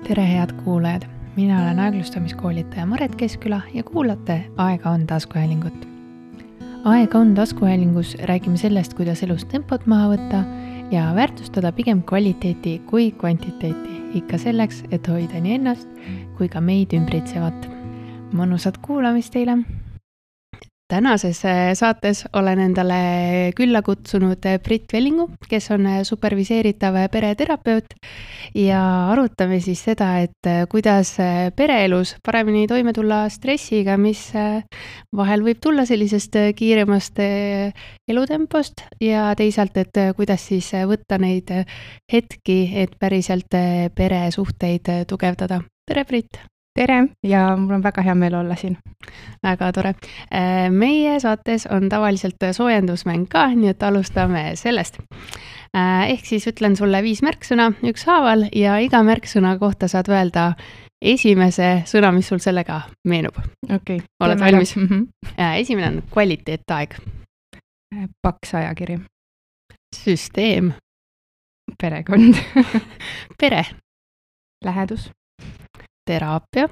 Tere head kuulajad, mina olen aeglustamiskoolitaja Maret Keskküla ja kuulate Aega on taskuhäälingut. Aega on taskuhäälingus räägime sellest, kuidas elus tempot maha võtta ja väärtustada pigem kvaliteeti kui kvantiteeti, ikka selleks, et hoida nii ennast kui ka meid ümbritsevat. Mõnusat kuulamist teile! Tänases saates olen endale külla kutsunud Brit Vellingu, kes on superviseeritav pereterapeut ja arutame siis seda, et kuidas pereelus paremini toime tulla stressiga, mis vahel võib tulla sellisest kiiremast elutempost ja teisalt, et kuidas siis võtta neid hetki, et päriselt peresuhteid tugevdada. Tere, Brit! Tere ja mul on väga hea meel olla siin. Väga tore. Meie saates on tavaliselt soojendusmäng ka, nii et alustame sellest. Ehk siis ütlen sulle 5 märksõna ükshaaval ja iga märksõna kohta saad öelda esimese sõna, mis sul sellega meenub. Okei. Oled valmis? Esimene on kvaliteetaeg. Paks ajakiri. Süsteem. Perekond. Pere. Lähedus. Teraapia.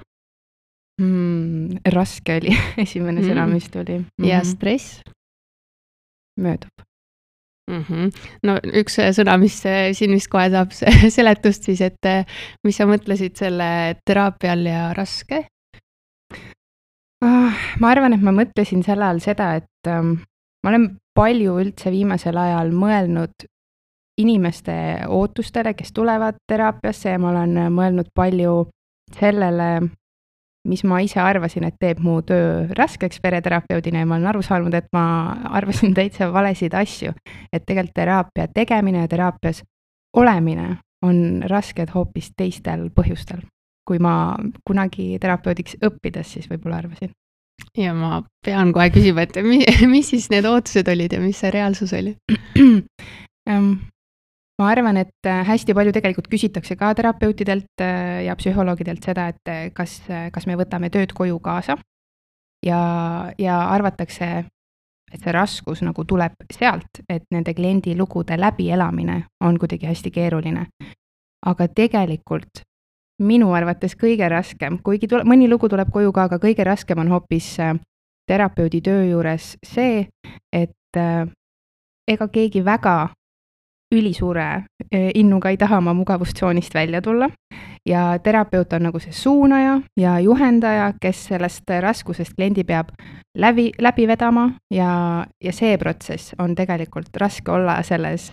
Raske oli esimene sõna, mis tuli. Ja stress. Möödub. No üks sõna, mis siin vist kohe saab seletust siis, et mis sa mõtlesid selle teraapial ja raske? Ma arvan, et ma mõtlesin sel ajal seda, et ma olen palju üldse viimasel ajal mõelnud inimeste ootustele, kes tulevad teraapiasse ja ma olen mõelnud palju sellele, mis ma ise arvasin, et teeb mu töö raskeks pereterapeudina ja ma olen aru saanud, et ma arvasin täitsa valesid asju. Et tegelikult teraapia tegemine ja teraapias olemine on rasked hoopis teistel põhjustel, kui ma kunagi terapeudiks õppides siis võib-olla arvasin. Ja ma pean kohe küsima, et mis siis need ootused olid ja mis see reaalsus oli? Ma arvan, et hästi palju tegelikult küsitakse ka terapeutidelt ja psühholoogidelt seda, et kas me võtame tööd koju kaasa ja arvatakse, et see raskus nagu tuleb sealt, et nende kliendi lugude läbielamine on kuidagi hästi keeruline. Aga tegelikult minu arvates kõige raskem, kuigi mõni lugu tuleb koju ka, aga kõige raskem on hoopis terapeudi töö juures see, et ega keegi väga ülisuure innuga ei taha oma mugavustsoonist välja tulla ja terapeut on nagu see suunaja ja juhendaja, kes sellest raskusest kliendi peab läbi vedama ja see protsess on tegelikult raske olla selles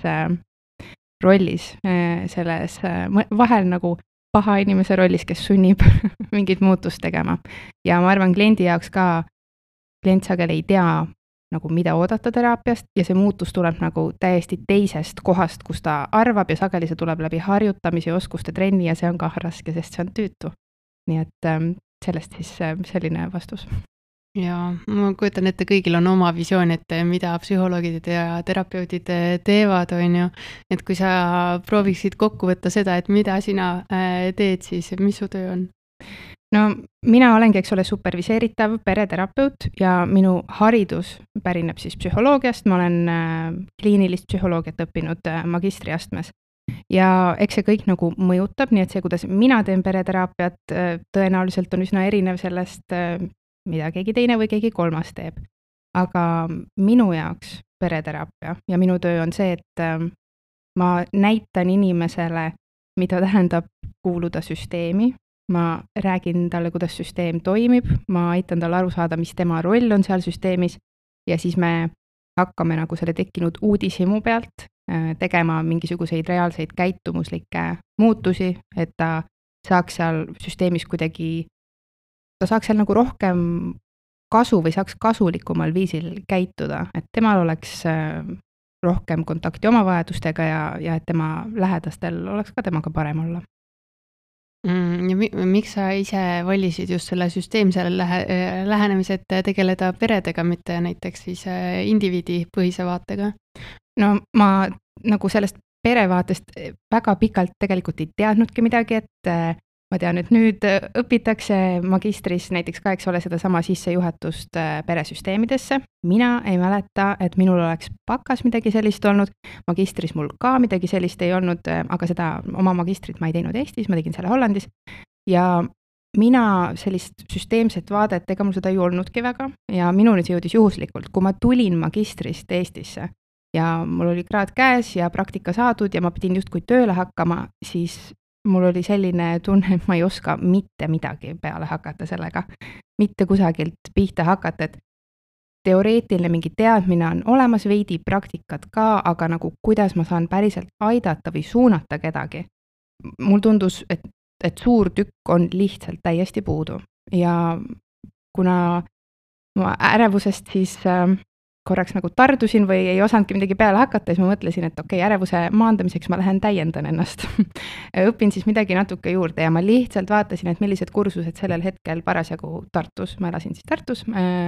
rollis, selles vahel nagu paha inimese rollis, kes sunnib mingit muutust tegema. Ja ma arvan, kliendi jaoks ka, klient sageli ei tea, nagu mida oodata teraapiast ja see muutus tuleb nagu täiesti teisest kohast, kus ta arvab ja sageli see tuleb läbi harjutamise ja oskuste trenni ja see on ka raske, sest see on tüütu. Nii et sellest siis selline vastus. Ja ma kujutan ette, kõigil on oma visioon, et mida psühholoogid ja terapeudid teevad, on ju. Et kui sa prooviksid kokku võtta seda, et mida sina teed, siis mis su töö on? No mina olengi, eks ole, superviseeritav pereterapeut ja minu haridus pärineb siis psühholoogiast, ma olen kliinilist psühholoogiat õppinud magistriastmes. Ja eks see kõik nagu mõjutab, nii et see, kuidas mina teen pereteraapiat, tõenäoliselt on üsna erinev sellest, mida keegi teine või keegi kolmas teeb. Aga minu jaoks pereteraapia ja minu töö on see, et ma näitan inimesele, mida tähendab kuuluda süsteemi. Ma räägin talle, kuidas süsteem toimib, ma aitan talle aru saada, mis tema roll on seal süsteemis ja siis me hakkame nagu selle tekkinud uudishimu pealt tegema mingisuguseid reaalseid käitumuslikke muutusi, et ta saaks seal süsteemis kuidagi, ta saaks seal nagu rohkem kasu või saaks kasulikumal viisil käituda, et temal oleks rohkem kontakti oma vajadustega ja et tema lähedastel oleks ka temaga parem olla. Ja miks sa ise valisid just selle süsteemsele lähenemise, et tegeleda peredega, mitte näiteks siis indiviidi põhise vaatega? No ma nagu sellest perevaatest väga pikalt tegelikult ei teadnudki midagi, et ma tean, et nüüd õpitakse magistris näiteks ka, eks ole, sedasama sissejuhatust peresüsteemidesse. Mina ei mäleta, et minul oleks bakas midagi sellist olnud, magistris mul ka midagi sellist ei olnud, aga seda oma magistrit ma ei teinud Eestis, ma tegin selle Hollandis. Ja mina sellist süsteemset vaadet, ega mul seda ei olnudki väga ja minuni see jõudis juhuslikult, kui ma tulin magistrist Eestisse ja mul oli kraad käes ja praktika saadud ja ma pidin justkui tööle hakkama, siis mul oli selline tunne, et ma ei oska mitte midagi peale hakata sellega, mitte kusagilt pihta hakata, et teoreetiline mingi teadmine on olemas, veidi praktikat ka, aga nagu kuidas ma saan päriselt aidata või suunata kedagi. Mul tundus, et suur tükk on lihtsalt täiesti puudu ja kuna ma ärevusest siis korraks nagu tardusin või ei osanudki midagi peale hakata, siis ma mõtlesin, et okei, ärevuse maandamiseks ma lähen täiendan ennast. Õpin siis midagi natuke juurde ja ma lihtsalt vaatasin, et millised kursused sellel hetkel parasjagu Tartus, ma elasin siis Tartus,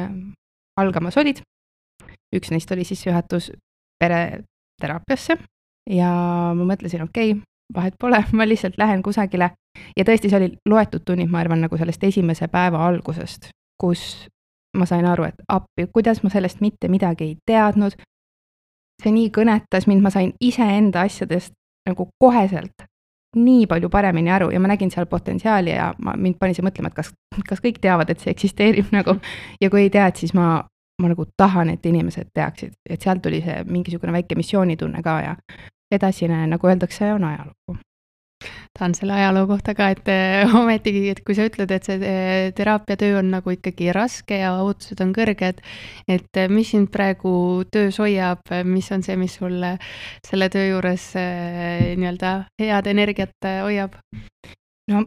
algamas olid. Üks neist oli sissejuhatus pereteraapiasse ja ma mõtlesin, okei, vahet pole, ma lihtsalt lähen kusagile ja tõesti see oli loetud tunnid, ma arvan, nagu sellest esimese päeva algusest, kus ma sain aru, et appi, kuidas ma sellest mitte midagi ei teadnud. See nii kõnetas mind, ma sain iseenda asjadest nagu koheselt nii palju paremini aru ja ma nägin seal potentsiaali ja mind pani see mõtlema, et kas kõik teavad, et see eksisteerib nagu ja kui ei tea, et siis ma nagu tahan, et inimesed teaksid, et sealt tuli see mingisugune väike missioonitunne ka ja edasine, nagu öeldakse, on ajalugu. Tahan selle ajaloo kohta ka, et ometigi, et kui sa ütled, et see teraapiatöö on nagu ikkagi raske ja ootused on kõrged, et mis sind praegu töös hoiab, mis on see, mis sulle selle töö juures nii-öelda head energiat hoiab? No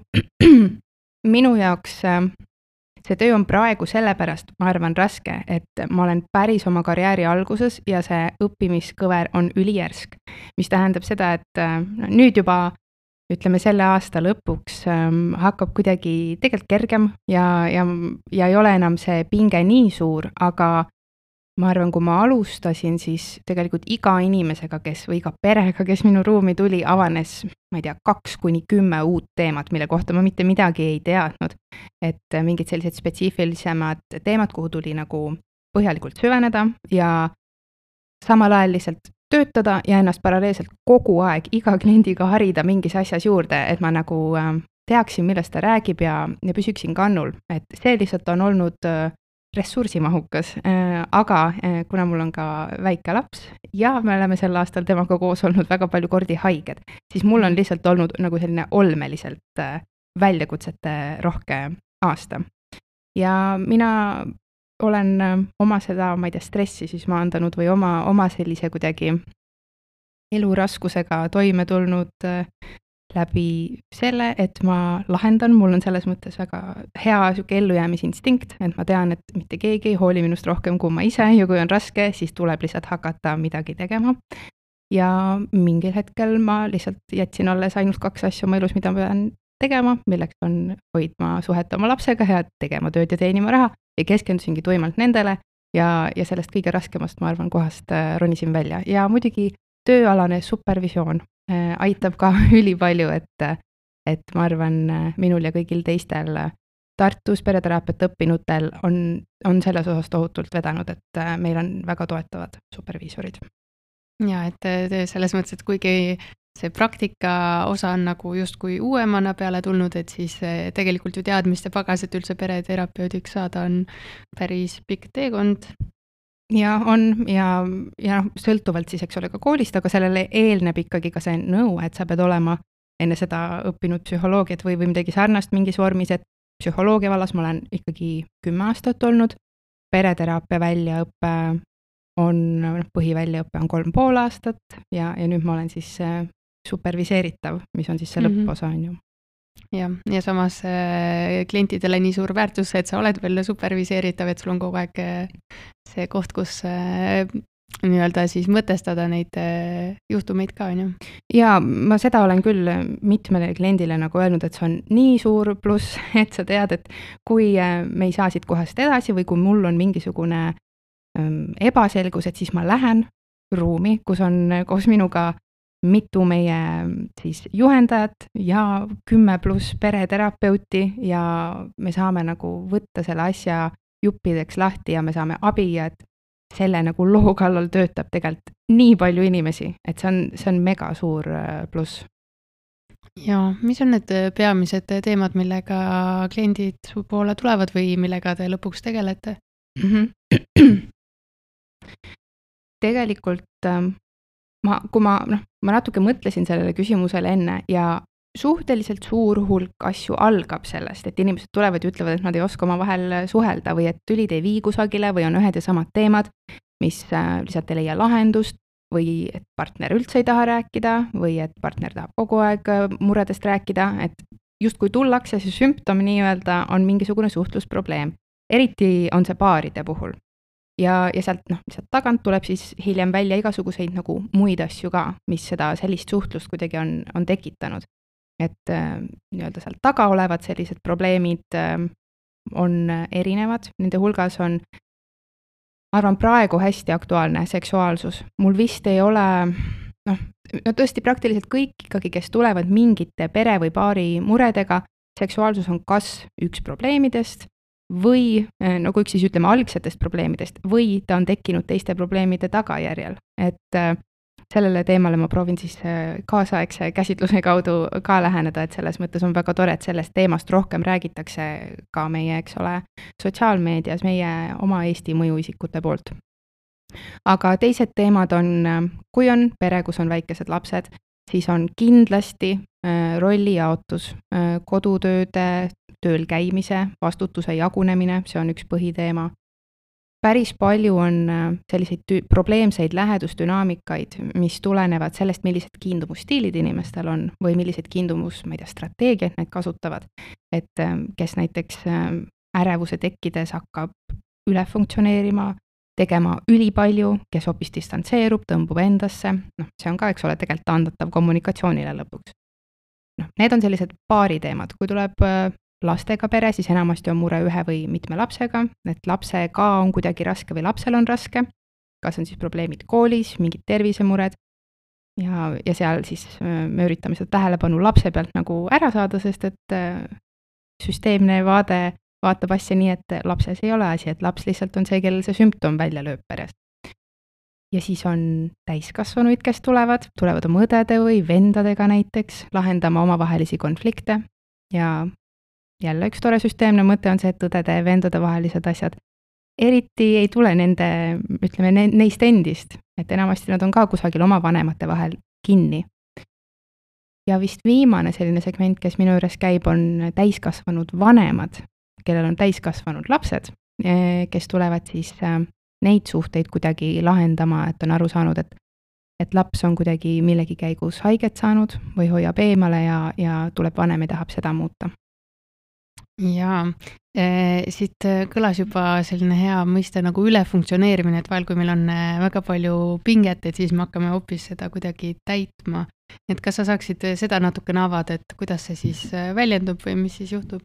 minu jaoks see töö on praegu sellepärast, ma arvan, raske, et ma olen päris oma karjääri alguses ja see õppimiskõver on ülijärsk, mis tähendab seda, et nüüd juba ütleme selle aasta lõpuks hakkab kuidagi tegelikult kergem ja ei ole enam see pinge nii suur, aga ma arvan, kui ma alustasin, siis tegelikult iga inimesega, või iga perega, kes minu ruumi tuli, avanes, ma ei tea, 2-10 uut teemat, mille kohta ma mitte midagi ei teadnud. Et mingid sellised spetsiifilisemad teemad, kuhu tuli nagu põhjalikult süveneda ja samal ajal lihtsalt töötada ja ennast paralleelselt kogu aeg iga kliendiga harida mingis asjas juurde, et ma nagu teaksin, millest ta räägib ja püsüksin kannul. Et see lihtsalt on olnud ressursimahukas, aga kuna mul on ka väike laps ja me oleme sel aastal temaga koos olnud väga palju kordi haiged, siis mul on lihtsalt olnud nagu selline olmeliselt väljakutsete rohke aasta. Ja mina olen oma seda, ma ei tea, stressi siis maandanud või oma sellise kuidagi eluraskusega toime tulnud läbi selle, et ma lahendan, mul on selles mõttes väga hea siuke ellujäämisinstinkt, et ma tean, et mitte keegi ei hooli minust rohkem kui ma ise ja kui on raske, siis tuleb lihtsalt hakata midagi tegema. Ja mingil hetkel ma lihtsalt jätsin alles ainult 2 asja oma elus, mida ma pean tegema, milleks on hoidma suhet oma lapsega ja tegema tööd ja teenima raha ja keskendusingi tuimalt nendele ja sellest kõige raskemast, ma arvan, kohast ronisin välja. Ja muidugi tööalane supervisioon aitab ka ülipalju, et ma arvan, minul ja kõigil teistel Tartus pereteraapiat õppinutel on selles osas tohutult vedanud, et meil on väga toetavad superviisorid. Ja, et selles mõttes, et kuigi see praktika osa on nagu justkui uuemana peale tulnud, et siis tegelikult ju teadmiste pagas, et üldse pereterapeudiks saada on päris pikk teekond. Ja on ja sõltuvalt siis, eks ole, ka koolist, aga sellele eelneb ikkagi ka see nõu, et sa pead olema enne seda õppinud psühholoogiat või midagi sarnast mingis vormis, et psühholoogia vallas ma olen ikkagi 10 aastat olnud, pereteraapia väljaõppe põhiväljaõppe on 3,5 aastat ja nüüd ma olen siis superviseeritav, mis on siis see lõpposa, on ju. Ja samas klientidele nii suur väärtus, et sa oled veel superviseeritav, et sul on kogu aeg see koht, kus nii-öelda siis mõtestada neid juhtumeid ka, on ju. Ja ma seda olen küll mitmele kliendile nagu öelnud, et see on nii suur pluss, et sa tead, et kui me ei saa siit kohast edasi või kui mul on mingisugune ebaselgus, et siis ma lähen ruumi, kus on koos minuga mitu meie siis juhendajat ja 10+ pereterapeuti ja me saame nagu võtta selle asja juppideks lahti ja me saame abi ja et selle nagu loo kallal töötab tegelikult nii palju inimesi, et see on mega suur pluss. Ja mis on need peamised teemad, millega kliendid su poole tulevad või millega te lõpuks tegelete? Tegelikult kui ma natuke mõtlesin sellele küsimusele enne ja suhteliselt suur hulk asju algab sellest, et inimesed tulevad ja ütlevad, et nad ei oska omavahel suhelda või et tülid ei vii kusagile või on ühed ja samad teemad, mis lihtsalt ei leia lahendust või et partner üldse ei taha rääkida või et partner tahab kogu aeg muredest rääkida, et justkui tullakse, see sümptom nii-öelda on mingisugune suhtlusprobleem. Eriti on see paaride puhul. Ja sealt tagant tuleb siis hiljem välja igasuguseid nagu muid asju ka, mis seda sellist suhtlust kuidagi on tekitanud. Et nii-öelda sealt taga olevad sellised probleemid on erinevad, nende hulgas on, ma arvan, praegu hästi aktuaalne seksuaalsus. Mul vist ei ole, tõesti praktiliselt kõik ikkagi, kes tulevad mingite pere või paari muredega, seksuaalsus on kas üks probleemidest või nagu üks siis ütleme algsetest probleemidest või ta on tekkinud teiste probleemide tagajärjel. Et sellele teemale ma proovin siis kaasaegse käsitluse kaudu ka läheneda, et selles mõttes on väga tore, et sellest teemast rohkem räägitakse ka meie, eks ole, sotsiaalmeedias, meie oma Eesti mõjuisikute poolt. Aga teised teemad on, kui on pere, kus on väikesed lapsed, siis on kindlasti rollijaotus, kodutööde, tööl käimise, vastutuse jagunemine, see on üks põhiteema. Päris palju on selliseid probleemseid lähedusdünaamikaid, mis tulenevad sellest, millised kiindumusstiilid inimestel on või millised strateegiad need kasutavad. Et kes näiteks ärevuse tekkides hakkab üle funktsioneerima, tegema ülipalju, kes hoopis distantseerub, tõmbub endasse. See on ka, eks ole, tegelikult taandatav kommunikatsioonile lõpuks. Need on sellised paari teemad. Kui tuleb lastega pere, siis enamasti on mure ühe või mitme lapsega, et lapsega on kuidagi raske või lapsel on raske, kas on siis probleemid koolis, mingid tervisemured ja seal siis me üritame seda tähelepanu lapse pealt nagu ära saada, sest et süsteemne vaade vaatab asja nii, et lapses ei ole asi, et laps lihtsalt on see, kellel see sümptom välja lööb peres. Ja siis on täiskasvanuid, kes tulevad oma õdede või vendadega näiteks, lahendama omavahelisi konflikte ja jälle üks tore süsteemne mõte on see, et õdede ja vendade vahelised asjad eriti ei tule nende, ütleme, neist endist, et enamasti nad on ka kusagil oma vanemate vahel kinni. Ja vist viimane selline segment, kes minu juures käib, on täiskasvanud vanemad, kellel on täiskasvanud lapsed, kes tulevad siis neid suhteid kuidagi lahendama, et on aru saanud, et laps on kuidagi millegi käigus haiget saanud või hoiab eemale ja tuleb vanem ja tahab seda muuta. Jaa, siit kõlas juba selline hea mõiste nagu ülefunktsioneerimine, et vahel kui meil on väga palju pinget, et siis me hakkame hoopis seda kuidagi täitma. Et kas sa saaksid seda natukene avada, et kuidas see siis väljendub või mis siis juhtub?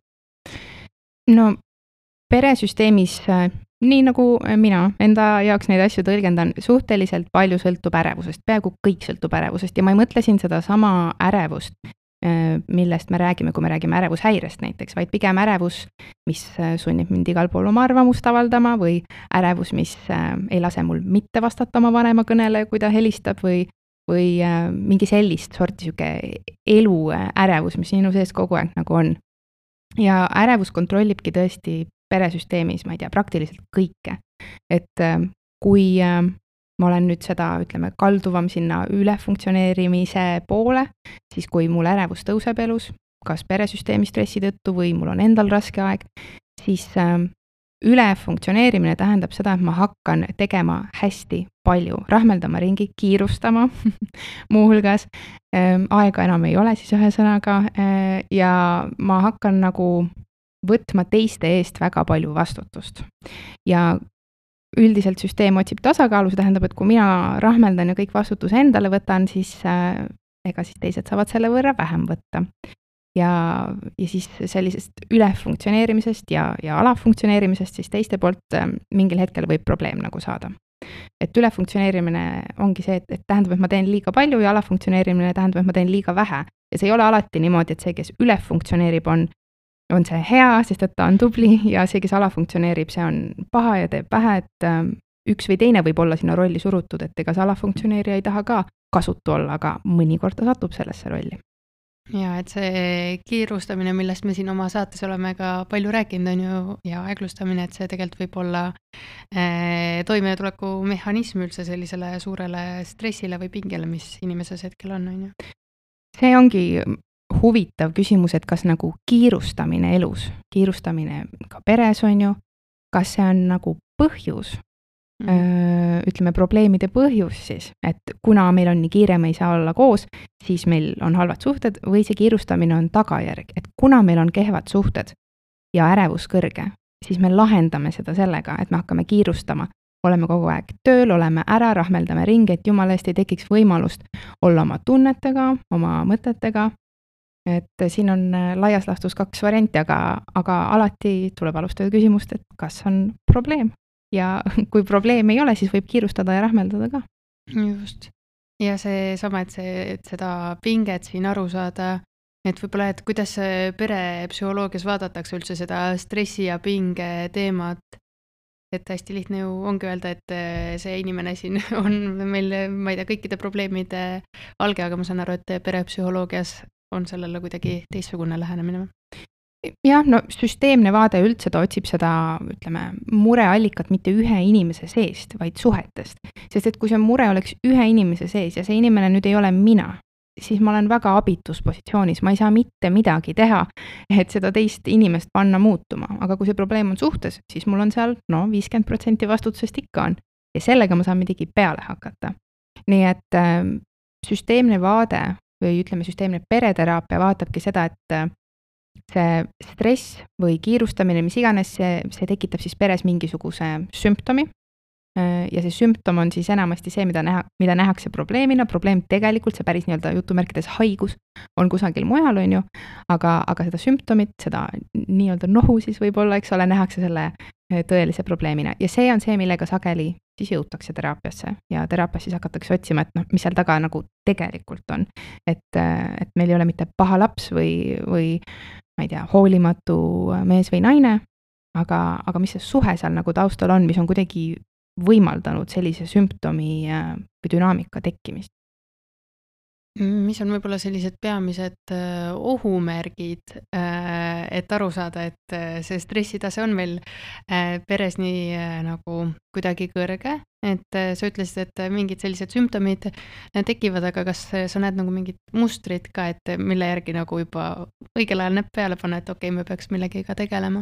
No peresüsteemis, nii nagu mina enda jaoks neid asju tõlgendan, suhteliselt palju sõltub ärevusest, peaaegu kõik sõltub ärevusest ja ma ei mõtle siin seda sama ärevust, millest me räägime, kui me räägime ärevushäirest näiteks, vaid pigem ärevus, mis sunnib mind igal pool oma arvamust avaldama või ärevus, mis ei lase mul mitte vastata oma vanema kõnele, kui ta helistab või mingi sellist sorti siuke elu ärevus, mis minu sees kogu aeg nagu on. Ja ärevus kontrollibki tõesti peresüsteemis, ma ei tea, praktiliselt kõike. Et kui ma olen nüüd seda, ütleme, kalduvam sinna ülefunktsioneerimise poole, siis kui mul ärevus tõuseb elus, kas peresüsteemi stressi tõttu või mul on endal raske aeg, siis ülefunktsioneerimine tähendab seda, et ma hakkan tegema hästi palju, rahmeldama ringi, kiirustama muuhulgas, aega enam ei ole siis ühesõnaga ja ma hakkan nagu võtma teiste eest väga palju vastutust. Ja üldiselt süsteem otsib tasakaalu, see tähendab, et kui mina rahmeldan ja kõik vastutuse endale võtan, siis ega siis teised saavad selle võrra vähem võtta. Ja siis sellisest ülefunktsioneerimisest ja alafunktsioneerimisest siis teiste poolt mingil hetkel võib probleem nagu saada. et ülefunktsioneerimine ongi see, et tähendab, et ma teen liiga palju ja alafunktsioneerimine tähendab, et ma teen liiga vähe. Ja see ei ole alati niimoodi, et see, kes ülefunktsioneerib, on see hea, sest et ta on tubli ja see, kes alafunktsioneerib, see on paha ja teeb vähe, et üks või teine võib olla sinna rolli surutud, et ega see alafunktsioneerija ei taha ka kasutu olla, aga mõnikord ta satub sellesse rolli. Ja et see kiirustamine, millest me siin oma saates oleme ka palju rääkinud, on ju, ja aeglustamine, et see tegelikult võib olla toimetuleku mehhanism üldse sellisele suurele stressile või pingele, mis inimeses hetkel on ju. See ongi huvitav küsimus, et kas nagu kiirustamine elus, kiirustamine ka peres on ju, kas see on nagu põhjus, ütleme probleemide põhjus siis, et kuna meil on nii kiire, me ei saa olla koos, siis meil on halvad suhted või see kiirustamine on tagajärg, et kuna meil on kehvad suhted ja ärevus kõrge, siis me lahendame seda sellega, et me hakkame kiirustama, oleme kogu aeg tööl, oleme ära, rahmeldame ringi, et jumala eest ei tekiks võimalust olla oma tunnetega, oma mõtetega, et siin on laias laastus 2 varianti, aga alati tuleb alustada küsimust, et kas on probleem. Ja kui probleem ei ole, siis võib kiirustada ja rahmeldada ka. Just. Ja see sama, et seda pinget siin aru saada, et võib-olla, et kuidas perepsühholoogias vaadatakse üldse seda stressi ja pinge teemat, et hästi lihtne ju ongi öelda, et see inimene siin on meil, ma ei tea, kõikide probleemide alge, aga ma saan aru, et perepsühholoogias on sellele kuidagi teistsugune lähenemine. Jah, no süsteemne vaade üldse ta otsib seda, ütleme, mureallikat mitte ühe inimese seest, vaid suhetest. Sest et kui see mure oleks ühe inimese sees ja see inimene nüüd ei ole mina, siis ma olen väga abitus positsioonis, ma ei saa mitte midagi teha, et seda teist inimest panna muutuma. Aga kui see probleem on suhtes, siis mul on seal 50% vastutusest ikka on. Ja sellega ma saan midagi peale hakata. Nii et süsteemne vaade või ütleme süsteemne pereteraapia vaatabki seda, et see stress või kiirustamine, mis iganes, see tekitab siis peres mingisuguse sümptomi ja see sümptom on siis enamasti see, mida nähakse probleemina, probleem tegelikult, see päris nii-öelda jutumärkides haigus on kusagil mujal, on ju, aga seda sümptomit, seda nii-öelda nohu siis võib-olla, eks ole, nähakse selle tõelise probleemina ja see on see, millega sageli siis jõutakse teraapiasse ja teraapias siis hakatakse otsima, et mis seal taga nagu tegelikult on. Et meil ei ole mitte paha laps või ma ei tea, hoolimatu mees või naine, aga mis see suhe seal nagu taustal on, mis on kuidagi võimaldanud sellise sümptomi või dünaamika tekkimist. Mis on võib-olla sellised peamised ohumärgid, et aru saada, et see stressitase on meil peres nii nagu kuidagi kõrge, et sa ütlesid, et mingid sellised sümptomid tekivad, aga kas sa näed nagu mingit mustrit ka, et mille järgi nagu juba õigel ajal näpp peale panna, et okei, me peaks millegiga tegelema?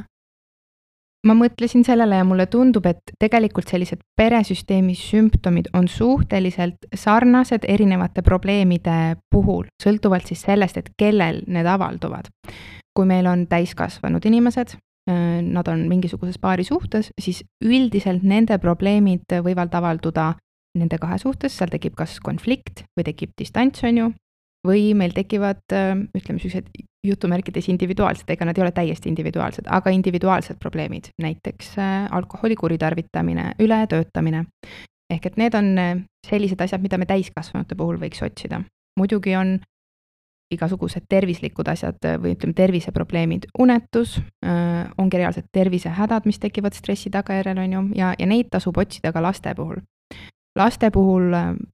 Ma mõtlesin sellele ja mulle tundub, et tegelikult sellised peresüsteemi sümptomid on suhteliselt sarnased erinevate probleemide puhul, sõltuvalt siis sellest, et kellel need avalduvad. Kui meil on täiskasvanud inimesed, nad on mingisuguses paari suhtes, siis üldiselt nende probleemid võivad avalduda nende 2 suhtes, seal tekib kas konflikt või tekib distants, on ju, või meil tekivad, ütleme, sellised jutumärkides individuaalsed, ega nad ei ole täiesti individuaalsed, aga individuaalsed probleemid, näiteks alkoholi kuritarvitamine, ületöötamine. Ehk et need on sellised asjad, mida me täiskasvanute puhul võiks otsida. Muidugi on igasugused tervislikud asjad või ütleme terviseprobleemid, unetus, ongi reaalsed tervisehädad, mis tekivad stressi tagajärjel, on ju, ja neid tasub otsida ka laste puhul. Laste puhul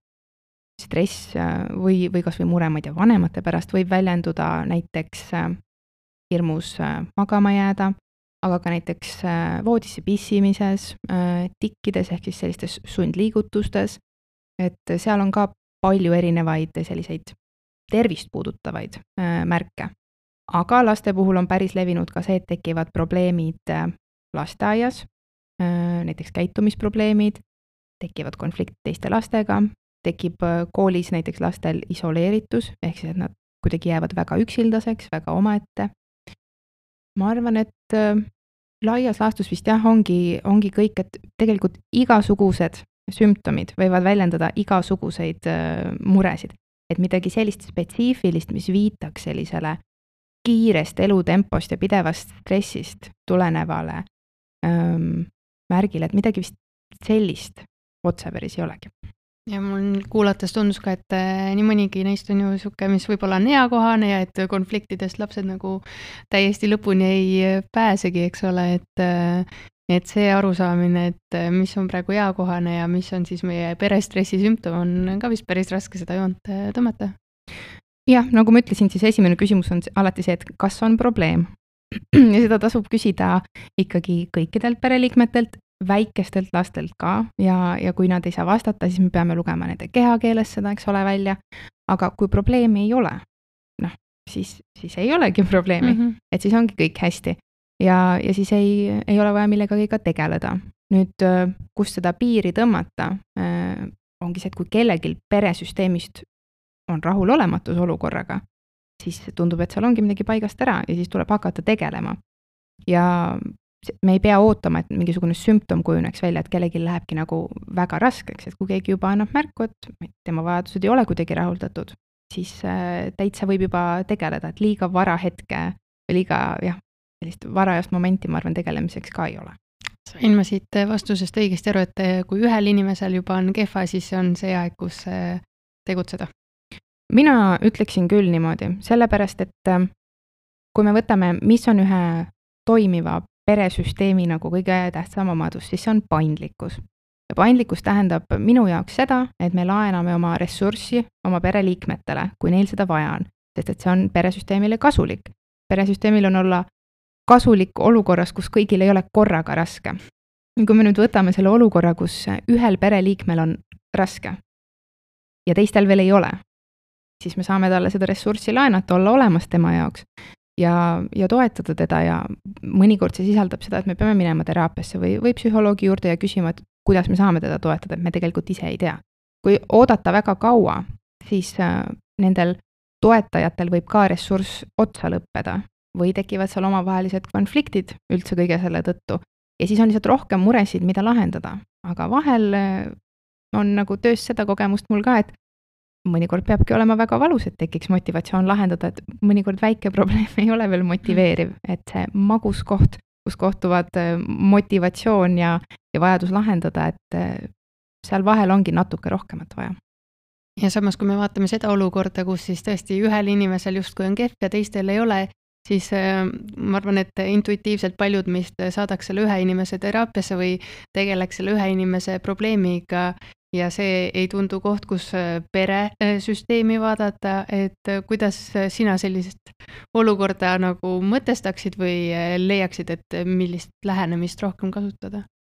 stress või kas või mure, ma ei tea, vanemate pärast võib väljenduda näiteks hirmus magama jääda, aga ka näiteks voodisse pissimises, tikkides ehk siis sellistes sundliigutustes, et seal on ka palju erinevaid selliseid tervist puudutavaid märke. Aga laste puhul on päris levinud ka see, et tekivad probleemid lasteaias, näiteks käitumisprobleemid, tekivad konflikt teiste lastega, tekib koolis näiteks lastel isoleeritus, ehk siis, et nad kuidagi jäävad väga üksildaseks, väga omaette. Ma arvan, et laias laastus vist jah, ongi kõik, et tegelikult igasugused sümptomid võivad väljendada igasuguseid muresid, et midagi sellist spetsiifilist, mis viitaks sellisele kiirest elutempost ja pidevast stressist tulenevale märgile, et midagi vist sellist otse päris ei olegi. Ja mul kuulates tundus ka, et nii mõnigi neist on ju sihuke, mis võib-olla on eakohane ja et konfliktidest lapsed nagu täiesti lõpuni ei pääsegi, eks ole, et see arusaamine, et mis on praegu eakohane ja mis on siis meie perestressi sümptom, on ka vist päris raske seda joont tõmmata. Jah, nagu ma ütlesin, siis esimene küsimus on alati see, et kas on probleem. Ja seda tasub küsida ikkagi kõikidelt pereliikmetelt, väikestelt lastelt ka ja kui nad ei saa vastata, siis me peame lugema nende kehakeeles seda, eks ole, välja. Aga kui probleemi ei ole, siis ei olegi probleemi, et siis ongi kõik hästi. Ja siis ei ole vaja millegagi ka tegeleda. Nüüd, kus seda piiri tõmmata, ongi see, et kui kellelgi peresüsteemist on rahulolematus olukorraga, siis tundub, et seal ongi midagi paigast ära ja siis tuleb hakata tegelema. Ja me ei pea ootama, et mingisugune sümptom kujuneks välja, et kellelgi lähebki nagu väga raskeks, et kui keegi juba annab märku, et tema vajadused ei ole kuidagi rahuldatud, siis täitsa võib juba tegeleda, et liiga vara hetke või liiga sellist varajast momenti, ma arvan, tegelemiseks ka ei ole. Sain ma siit vastusest õigesti aru, et kui ühel inimesel juba on kehva, siis on see aeg, kus tegutseda? Mina ütleksin küll niimoodi, sellepärast, et kui me võtame, mis on ühe toimiva peresüsteemi nagu kõige tähtsam omadus, siis see on paindlikkus. Ja paindlikkus tähendab minu jaoks seda, et me laename oma ressurssi oma pereliikmetele, kui neil seda vaja on, sest et see on peresüsteemile kasulik. Peresüsteemil on olla kasulik olukorras, kus kõigil ei ole korraga raske. Kui me nüüd võtame selle olukorra, kus ühel pereliikmel on raske ja teistel veel ei ole, siis me saame talle seda ressurssi laenata, olla olemas tema jaoks ja toetada teda ja mõnikord see sisaldab seda, et me peame minema teraapiasse või psühholoogi juurde ja küsima, et kuidas me saame teda toetada, et me tegelikult ise ei tea. Kui oodata väga kaua, siis nendel toetajatel võib ka ressurss otsa lõppeda või tekivad seal omavahelised konfliktid üldse kõige selle tõttu. Ja siis on lihtsalt rohkem muresid, mida lahendada. Aga vahel on nagu töös seda kogemust mul ka, et mõnikord peabki olema väga valus, et tekiks motivatsioon lahendada, et mõnikord väike probleem ei ole veel motiveeriv, et see magus koht, kus kohtuvad motivatsioon ja vajadus lahendada, et seal vahel ongi natuke rohkemat vaja. Ja samas, kui me vaatame seda olukorda, kus siis tõesti ühel inimesel justkui on kehv ja teistel ei ole, siis ma arvan, et intuitiivselt paljud meist saadaks selle ühe inimese teraapiasse või tegeleks selle ühe inimese probleemiga ja see ei tundu koht, kus peresüsteemi vaadata, et kuidas sina sellisest olukorda nagu mõtestaksid või leiaksid, et millist lähenemist rohkem kasutada?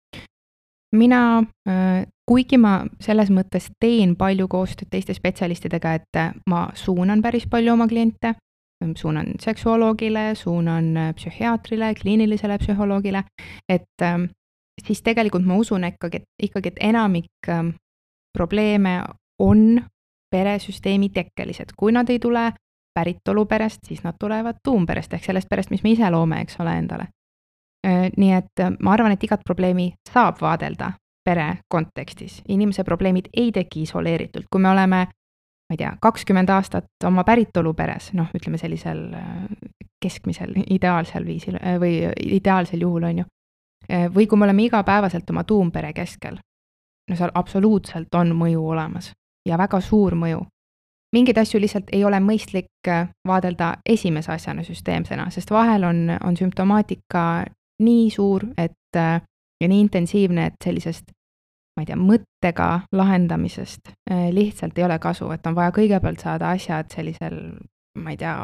Mina, kuigi ma selles mõttes teen palju koostööd teiste spetsialistidega, et ma suunan päris palju oma kliente, suunan seksuoloogile, suunan psühhiaatrile, kliinilisele psühholoogile, et siis tegelikult ma usun ikkagi, et enamik probleeme on peresüsteemi tekkelised. Kui nad ei tule päritoluperest, siis nad tulevad tuumperest ehk sellest perest, mis me ise loome, eks ole, endale. Nii et ma arvan, et igat probleemi saab vaadelda pere kontekstis. Inimese probleemid ei teki isoleeritult. Kui me oleme, ma ei tea, 20 aastat oma päritoluperes, ütleme sellisel keskmisel, ideaalsel viisil või ideaalsel juhul on ju, või kui me oleme igapäevaselt oma tuumpere keskel, seal absoluutselt on mõju olemas ja väga suur mõju. Mingeid asju lihtsalt ei ole mõistlik vaadelda esimese asjana süsteemsena, sest vahel on sümptomaatika nii suur ja nii intensiivne, et sellisest, ma ei tea, mõttega lahendamisest lihtsalt ei ole kasu, et on vaja kõigepealt saada asjad sellisel, ma ei tea,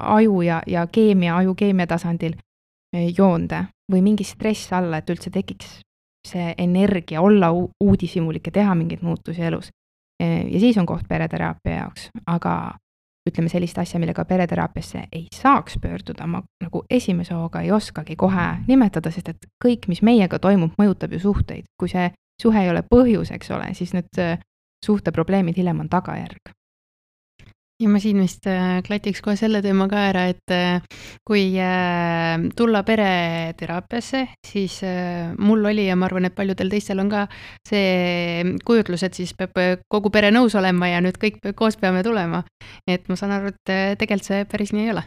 ajukeemia tasandil joonde või mingi stress alla, et üldse tekiks see energia olla uudishimulik ja teha mingeid muutusi elus. Ja siis on koht pereteraapia jaoks, aga ütleme sellist asja, millega pereteraapiasse ei saaks pöörduda, ma nagu esimese hooga ei oskagi kohe nimetada, sest et kõik, mis meiega toimub, mõjutab ju suhteid. Kui see suhe ei ole põhjus, eks ole, siis need suhteprobleemid hiljem on tagajärg. Ja ma siin vist klatiks kohe selle teema ka ära, et kui tulla pereteraapiasse, siis mul oli ja ma arvan, et paljudel teistel on ka see kujutlus, et siis peab kogu pere nõus olema ja nüüd kõik koos peame tulema. Et ma saan aru, et tegelikult see päris nii ei ole.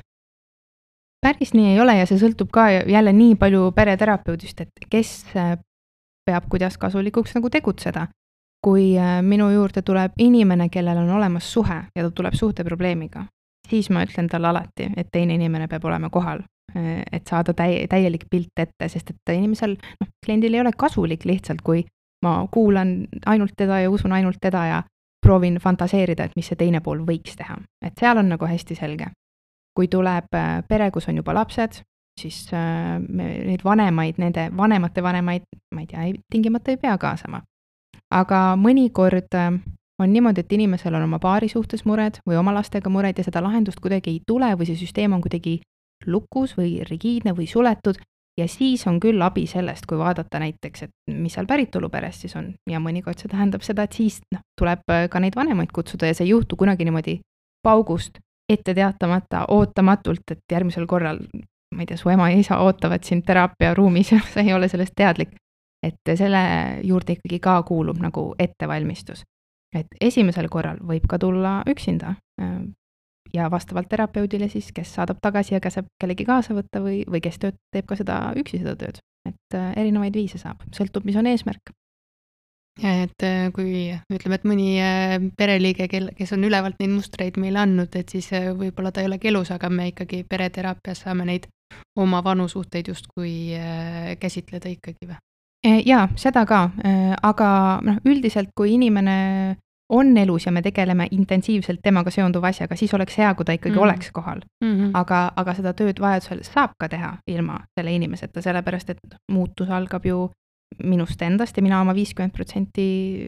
Päris nii ei ole ja see sõltub ka jälle nii palju pereterapeudist, et kes peab kuidas kasulikuks nagu tegutseda. kui minu juurde tuleb inimene, kellel on olemas suhe ja ta tuleb suhteprobleemiga, siis ma ütlen talle alati, et teine inimene peab olema kohal, et saada täielik pilt ette, sest et inimesel, kliendil ei ole kasulik lihtsalt, kui ma kuulan ainult teda ja usun ainult teda ja proovin fantaseerida, et mis see teine pool võiks teha. Et seal on nagu hästi selge. Kui tuleb pere, kus on juba lapsed, siis neid vanemaid, nende vanemate vanemaid, ma ei tea, tingimata ei pea kaasama. Aga mõnikord on niimoodi, et inimesel on oma paari suhtes mured või oma lastega mured ja seda lahendust kuidagi ei tule või see süsteem on kuidagi lukus või rigiidne või suletud ja siis on küll abi sellest, kui vaadata näiteks, et mis seal päritoluperes siis on ja mõnikord see tähendab seda, et siis tuleb ka neid vanemaid kutsuda ja see ei juhtu kunagi niimoodi paugust ette teatamata, ootamatult, et järgmisel korral, ma ei tea, su ema ja isa ootavad sind teraapiaruumis ja sa ei ole sellest teadlik. Et selle juurde ikkagi ka kuulub nagu ettevalmistus. Et esimesel korral võib ka tulla üksinda ja vastavalt terapeudile siis, kes saadab tagasi ja käsab kellegi kaasa võtta või kes teeb ka seda üksi seda tööd. Et erinevaid viise saab, sõltub, mis on eesmärk. Ja et kui ütleme, et mõni pereliige, kes on ülevalt neid mustreid meile andnud, et siis võib-olla ta ei olegi elus, aga me ikkagi pereteraapias saame neid oma vanusuhteid justkui käsitleda ikkagi või? Jaa, seda ka, aga üldiselt kui inimene on elus ja me tegeleme intensiivselt temaga seonduva asjaga, siis oleks hea, kui ta ikkagi oleks kohal. Aga seda tööd vajadusel saab ka teha ilma selle inimeseta, sellepärast et muutus algab ju minust endast ja mina oma 50%,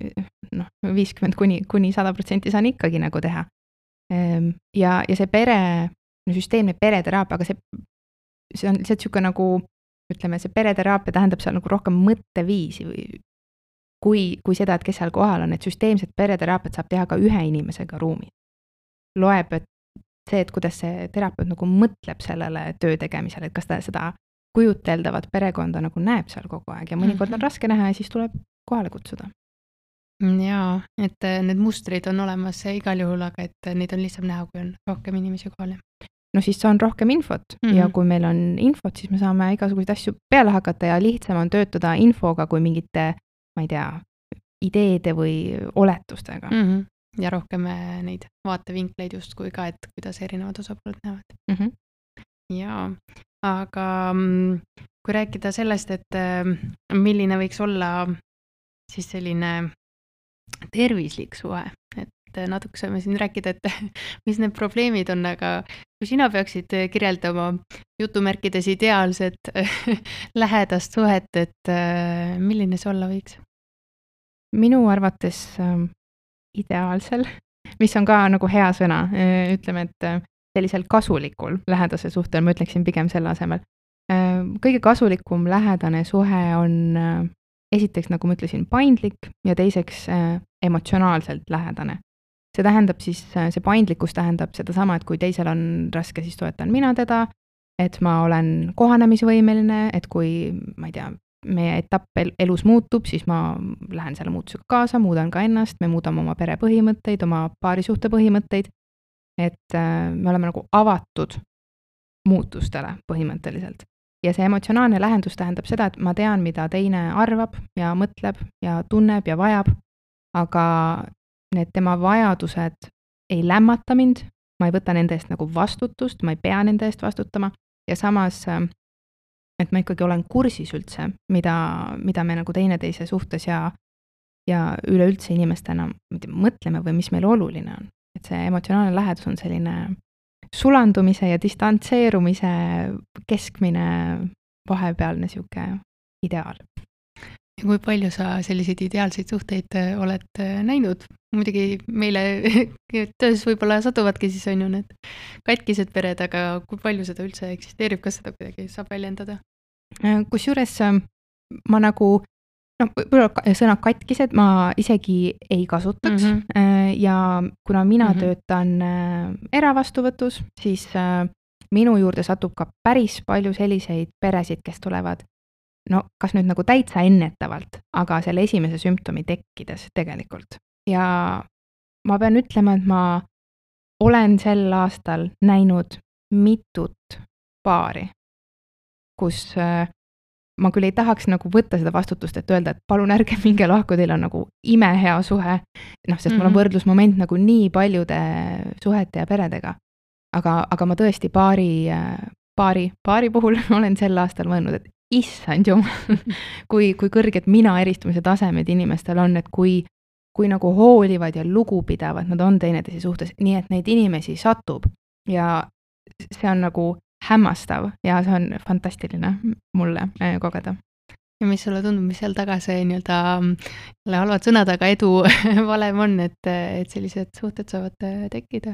50 kuni 100% saan ikkagi nagu teha. Ja see süsteemne pereteraapia, aga see on lihtsalt siuke nagu ütleme, see pereteraapia tähendab seal nagu rohkem mõtteviisi kui seda, et kes seal kohal on, et süsteemset pereteraapiat saab teha ka ühe inimesega ruumi. Loeb, et see, et kuidas see terapeut nagu mõtleb sellele töö tegemisele, et kas ta seda kujuteldavat perekonda nagu näeb seal kogu aeg ja mõnikord on raske näha ja siis tuleb kohale kutsuda. Jaa, et need mustrid on olemas igal juhul, aga et neid on lihtsam näha, kui on rohkem inimesi kohal. No siis on rohkem infot ja kui meil on infot, siis me saame igasuguseid asju peale hakata ja lihtsam on töötada infoga kui mingite, ma ei tea, ideede või oletustega. Ja rohkem neid vaatevinkleid justkui ka, et kuidas erinevad osapooled näevad. Jaa, aga kui rääkida sellest, et milline võiks olla siis selline tervislik suhe, et natuke saame siin rääkida, et mis need probleemid on, aga kui sina peaksid kirjeldama jutumärkides ideaalset lähedast suhet, et milline see olla võiks? Minu arvates ideaalsel, mis on ka nagu hea sõna, ütleme, et sellisel kasulikul lähedase suhtel, ma ütleksin pigem selle asemel. Kõige kasulikum lähedane suhe on esiteks, nagu ma ütlesin, paindlik ja teiseks emotsionaalselt lähedane. See tähendab siis, see paindlikkus tähendab seda sama, et kui teisel on raske, siis toetan mina teda, et ma olen kohanemisvõimeline, et kui, ma ei tea, meie etapp elus muutub, siis ma lähen selle muutusega kaasa, muudan ka ennast, me muudame oma pere põhimõtteid, oma paarisuhte põhimõtteid, et me oleme nagu avatud muutustele põhimõtteliselt. Ja see emotsionaalne lähendus tähendab seda, et ma tean, mida teine arvab ja mõtleb ja tunneb ja vajab, aga need tema vajadused ei lämmata mind, ma ei võta nende eest nagu vastutust, ma ei pea nende eest vastutama ja samas, et ma ikkagi olen kursis üldse, mida me nagu teineteise suhtes ja üleüldse inimestena mõtleme või mis meil oluline on. Et see emotsionaalne lähedus on selline sulandumise ja distantseerumise keskmine vahepealne siuke ideaal. Ja kui palju sa selliseid ideaalseid suhteid oled näinud? Muidugi meile töös võib-olla satuvadki siis on ju need katkised pered, aga kui palju seda üldse eksisteerib, kas seda kuidagi saab väljendada? Kusjuures ma nagu, võib-olla sõna katkised ma isegi ei kasutaks ja kuna mina töötan eravastuvõtus, siis minu juurde satub ka päris palju selliseid peresid, kes tulevad kas nüüd nagu täitsa ennetavalt, aga selle esimese sümptomi tekkides tegelikult. Ja ma pean ütlema, et ma olen sel aastal näinud mitut paari, kus ma küll ei tahaks nagu võtta seda vastutust, et öelda, et palun ärge minge lahku, teil on nagu imehea suhe. Sest mul on võrdlusmoment nagu nii paljude suhete ja peredega. Aga ma tõesti paari puhul olen sel aastal mõelnud, et issand jumal, kui kõrged mina eristumise tasemed inimestel on, et kui nagu hoolivad ja lugupidavad nad on teineteise suhtes, nii et neid inimesi satub ja see on nagu hämmastav ja see on fantastiline mulle kogeda. Ja mis sulle tundub, mis seal taga see nii-öelda halvad sõnad, aga edu valem on, et sellised suhted saavad tekkida?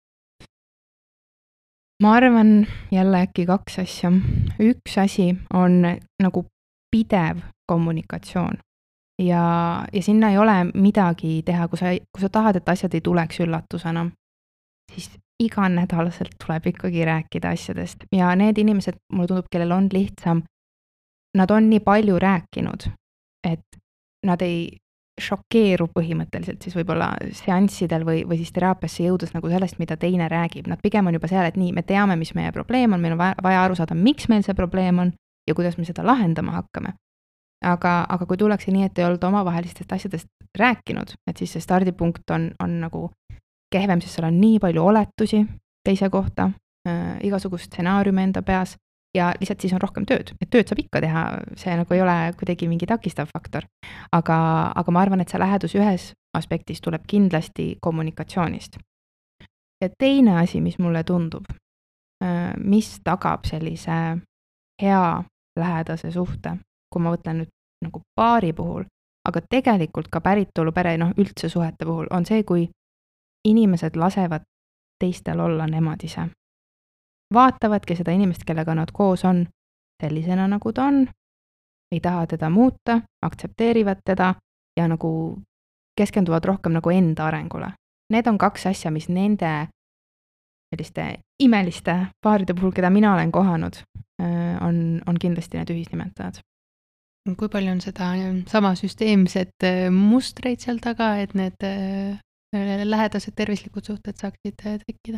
Ma arvan jälle äkki 2 asja. Üks asi on nagu pidev kommunikatsioon ja sinna ei ole midagi teha, kui sa tahad, et asjad ei tuleks üllatusena, siis iganädalaselt tuleb ikkagi rääkida asjadest ja need inimesed, mulle tundub, kellel on lihtsam, nad on nii palju rääkinud, et nad ei šokeeru põhimõtteliselt siis võib-olla seanssidel või siis teraapiasse jõudes nagu sellest, mida teine räägib. Nad pigem on juba seal, et nii, me teame, mis meie probleem on, meil on vaja aru saada, miks meil see probleem on ja kuidas me seda lahendama hakkame. Aga kui tullakse nii, et ei olda omavahelistest asjadest rääkinud, et siis see stardipunkt on nagu kehvem, sest seal on nii palju oletusi teise kohta, igasugust stsenaariumi enda peas ja lihtsalt siis on rohkem tööd. Et tööd saab ikka teha, see nagu ei ole kuidagi mingi takistav faktor. Aga ma arvan, et see lähedus ühes aspektis tuleb kindlasti kommunikatsioonist. Ja teine asi, mis mulle tundub, mis tagab sellise hea lähedase suhte, kui ma võtlen nüüd nagu paari puhul, aga tegelikult ka päritolu pere, üldse suhete puhul, on see, kui inimesed lasevad teistel olla nemad ise. Vaatavadki seda inimest, kellega nad koos on, sellisena nagu ta on, ei taha teda muuta, aktsepteerivad teda ja nagu keskenduvad rohkem nagu enda arengule. Need on 2 asja, mis nende selliste imeliste paaride puhul, keda mina olen kohanud, on kindlasti need ühisnimetajad. Kui palju on seda sama süsteemset mustreid seal taga, et need lähedased tervislikud suhted saaksid tekkida?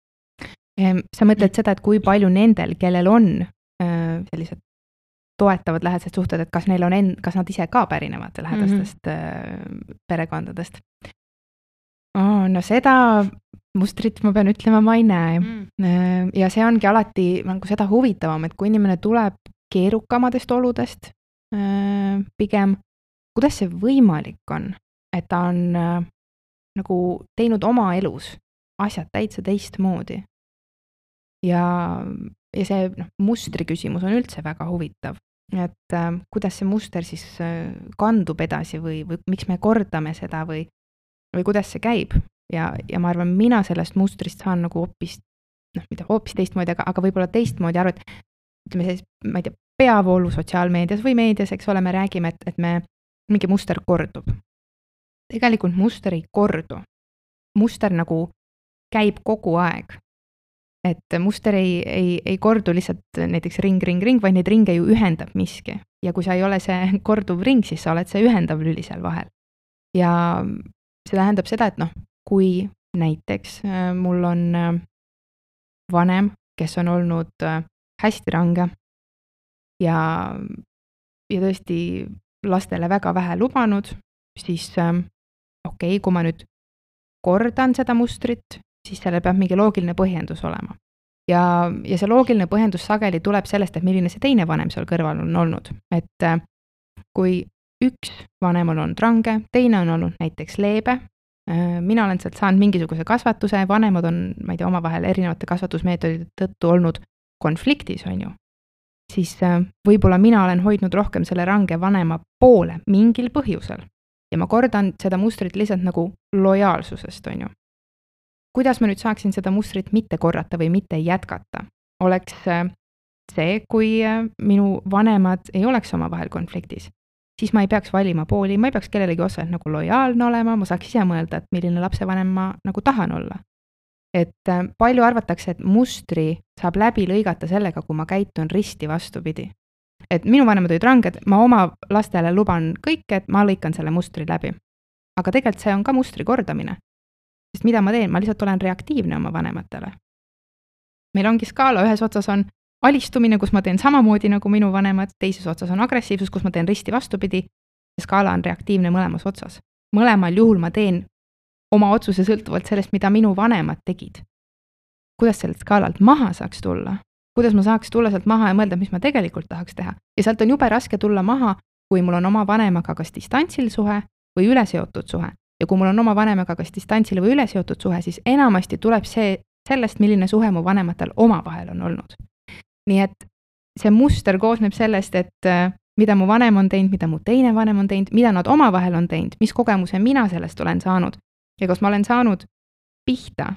Sa mõtled seda, et kui palju nendel, kellel on sellised toetavad lähedased suhted, et kas nad ise ka pärinevad lähedastest perekondadest? No seda mustrit ma pean ütlema, ma ei näe. Ja see ongi alati nagu seda huvitavam, et kui inimene tuleb keerukamadest oludest pigem, kuidas see võimalik on, et ta on nagu teinud oma elus asjad täitsa teistmoodi. Ja see mustri küsimus on üldse väga huvitav, et kuidas see muster siis kandub edasi või miks me kordame seda või kuidas see käib. Ja ma arvan, mina sellest mustrist saan nagu hoopis teistmoodi, aga võib-olla teistmoodi aru, et ütleme siis, ma ei tea, peavoolu sotsiaalmeedias või meedias, eks ole, me räägime, et mingi muster kordub. Tegelikult muster ei kordu. Muster nagu käib kogu aeg. Et muster ei kordu lihtsalt näiteks ring, vaid neid ringe ju ühendab miski. Ja kui sa ei ole see korduv ring, siis sa oled see ühendav lüli seal vahel. Ja see tähendab seda, et kui näiteks mul on vanem, kes on olnud hästi range ja tõesti lastele väga vähe lubanud, siis okei, kui ma nüüd kordan seda mustrit, siis sellel peab mingi loogiline põhjendus olema. Ja see loogiline põhjendus sageli tuleb sellest, et milline see teine vanem seal kõrval on olnud. Et kui üks vanem on olnud range, teine on olnud näiteks leebe, mina olen sealt saanud mingisuguse kasvatuse, vanemad on, ma ei tea, omavahel erinevate kasvatusmeetodite tõttu olnud konfliktis, on ju, siis võib-olla mina olen hoidnud rohkem selle range vanema poole mingil põhjusel. Ja ma kordan seda mustrit lihtsalt nagu lojaalsusest, on ju. Kuidas ma nüüd saaksin seda mustrit mitte korrata või mitte jätkata? Oleks see, kui minu vanemad ei oleks omavahel konfliktis. Siis ma ei peaks valima pooli, ma ei peaks kellelegi otseselt nagu lojaalne olema, ma saaks ise mõelda, et milline lapsevanem ma nagu tahan olla. Et palju arvatakse, et mustri saab läbi lõigata sellega, kui ma käitun risti vastupidi. Et minu vanemad olid ranged, ma oma lastele luban kõike, et ma lõikan selle mustri läbi. Aga tegelikult see on ka mustri kordamine. Sest mida ma teen? Ma lihtsalt olen reaktiivne oma vanematele. Meil ongi skaala, ühes otsas on alistumine, kus ma teen samamoodi nagu minu vanemad, teises otsas on agressiivsus, kus ma teen risti vastupidi. Skaala on reaktiivne mõlemas otsas. Mõlemal juhul ma teen oma otsuse sõltuvalt sellest, mida minu vanemad tegid. Kuidas sellelt skaalalt maha saaks tulla? Kuidas ma saaks tulla sealt maha ja mõelda, mis ma tegelikult tahaks teha? Ja sealt on jube raske tulla maha, kui mul on oma vanemaga kas distantsil suhe või üleseotud suhe. Ja kui mul on oma vanemaga kas distantsil või üleseotud suhe, siis enamasti tuleb see sellest, milline suhe mu vanematel omavahel on olnud. Nii et see muster koosneb sellest, et mida mu vanem on teinud, mida mu teine vanem on teinud, mida nad omavahel on teinud, mis kogemuse mina sellest olen saanud ja kas ma olen saanud pihta,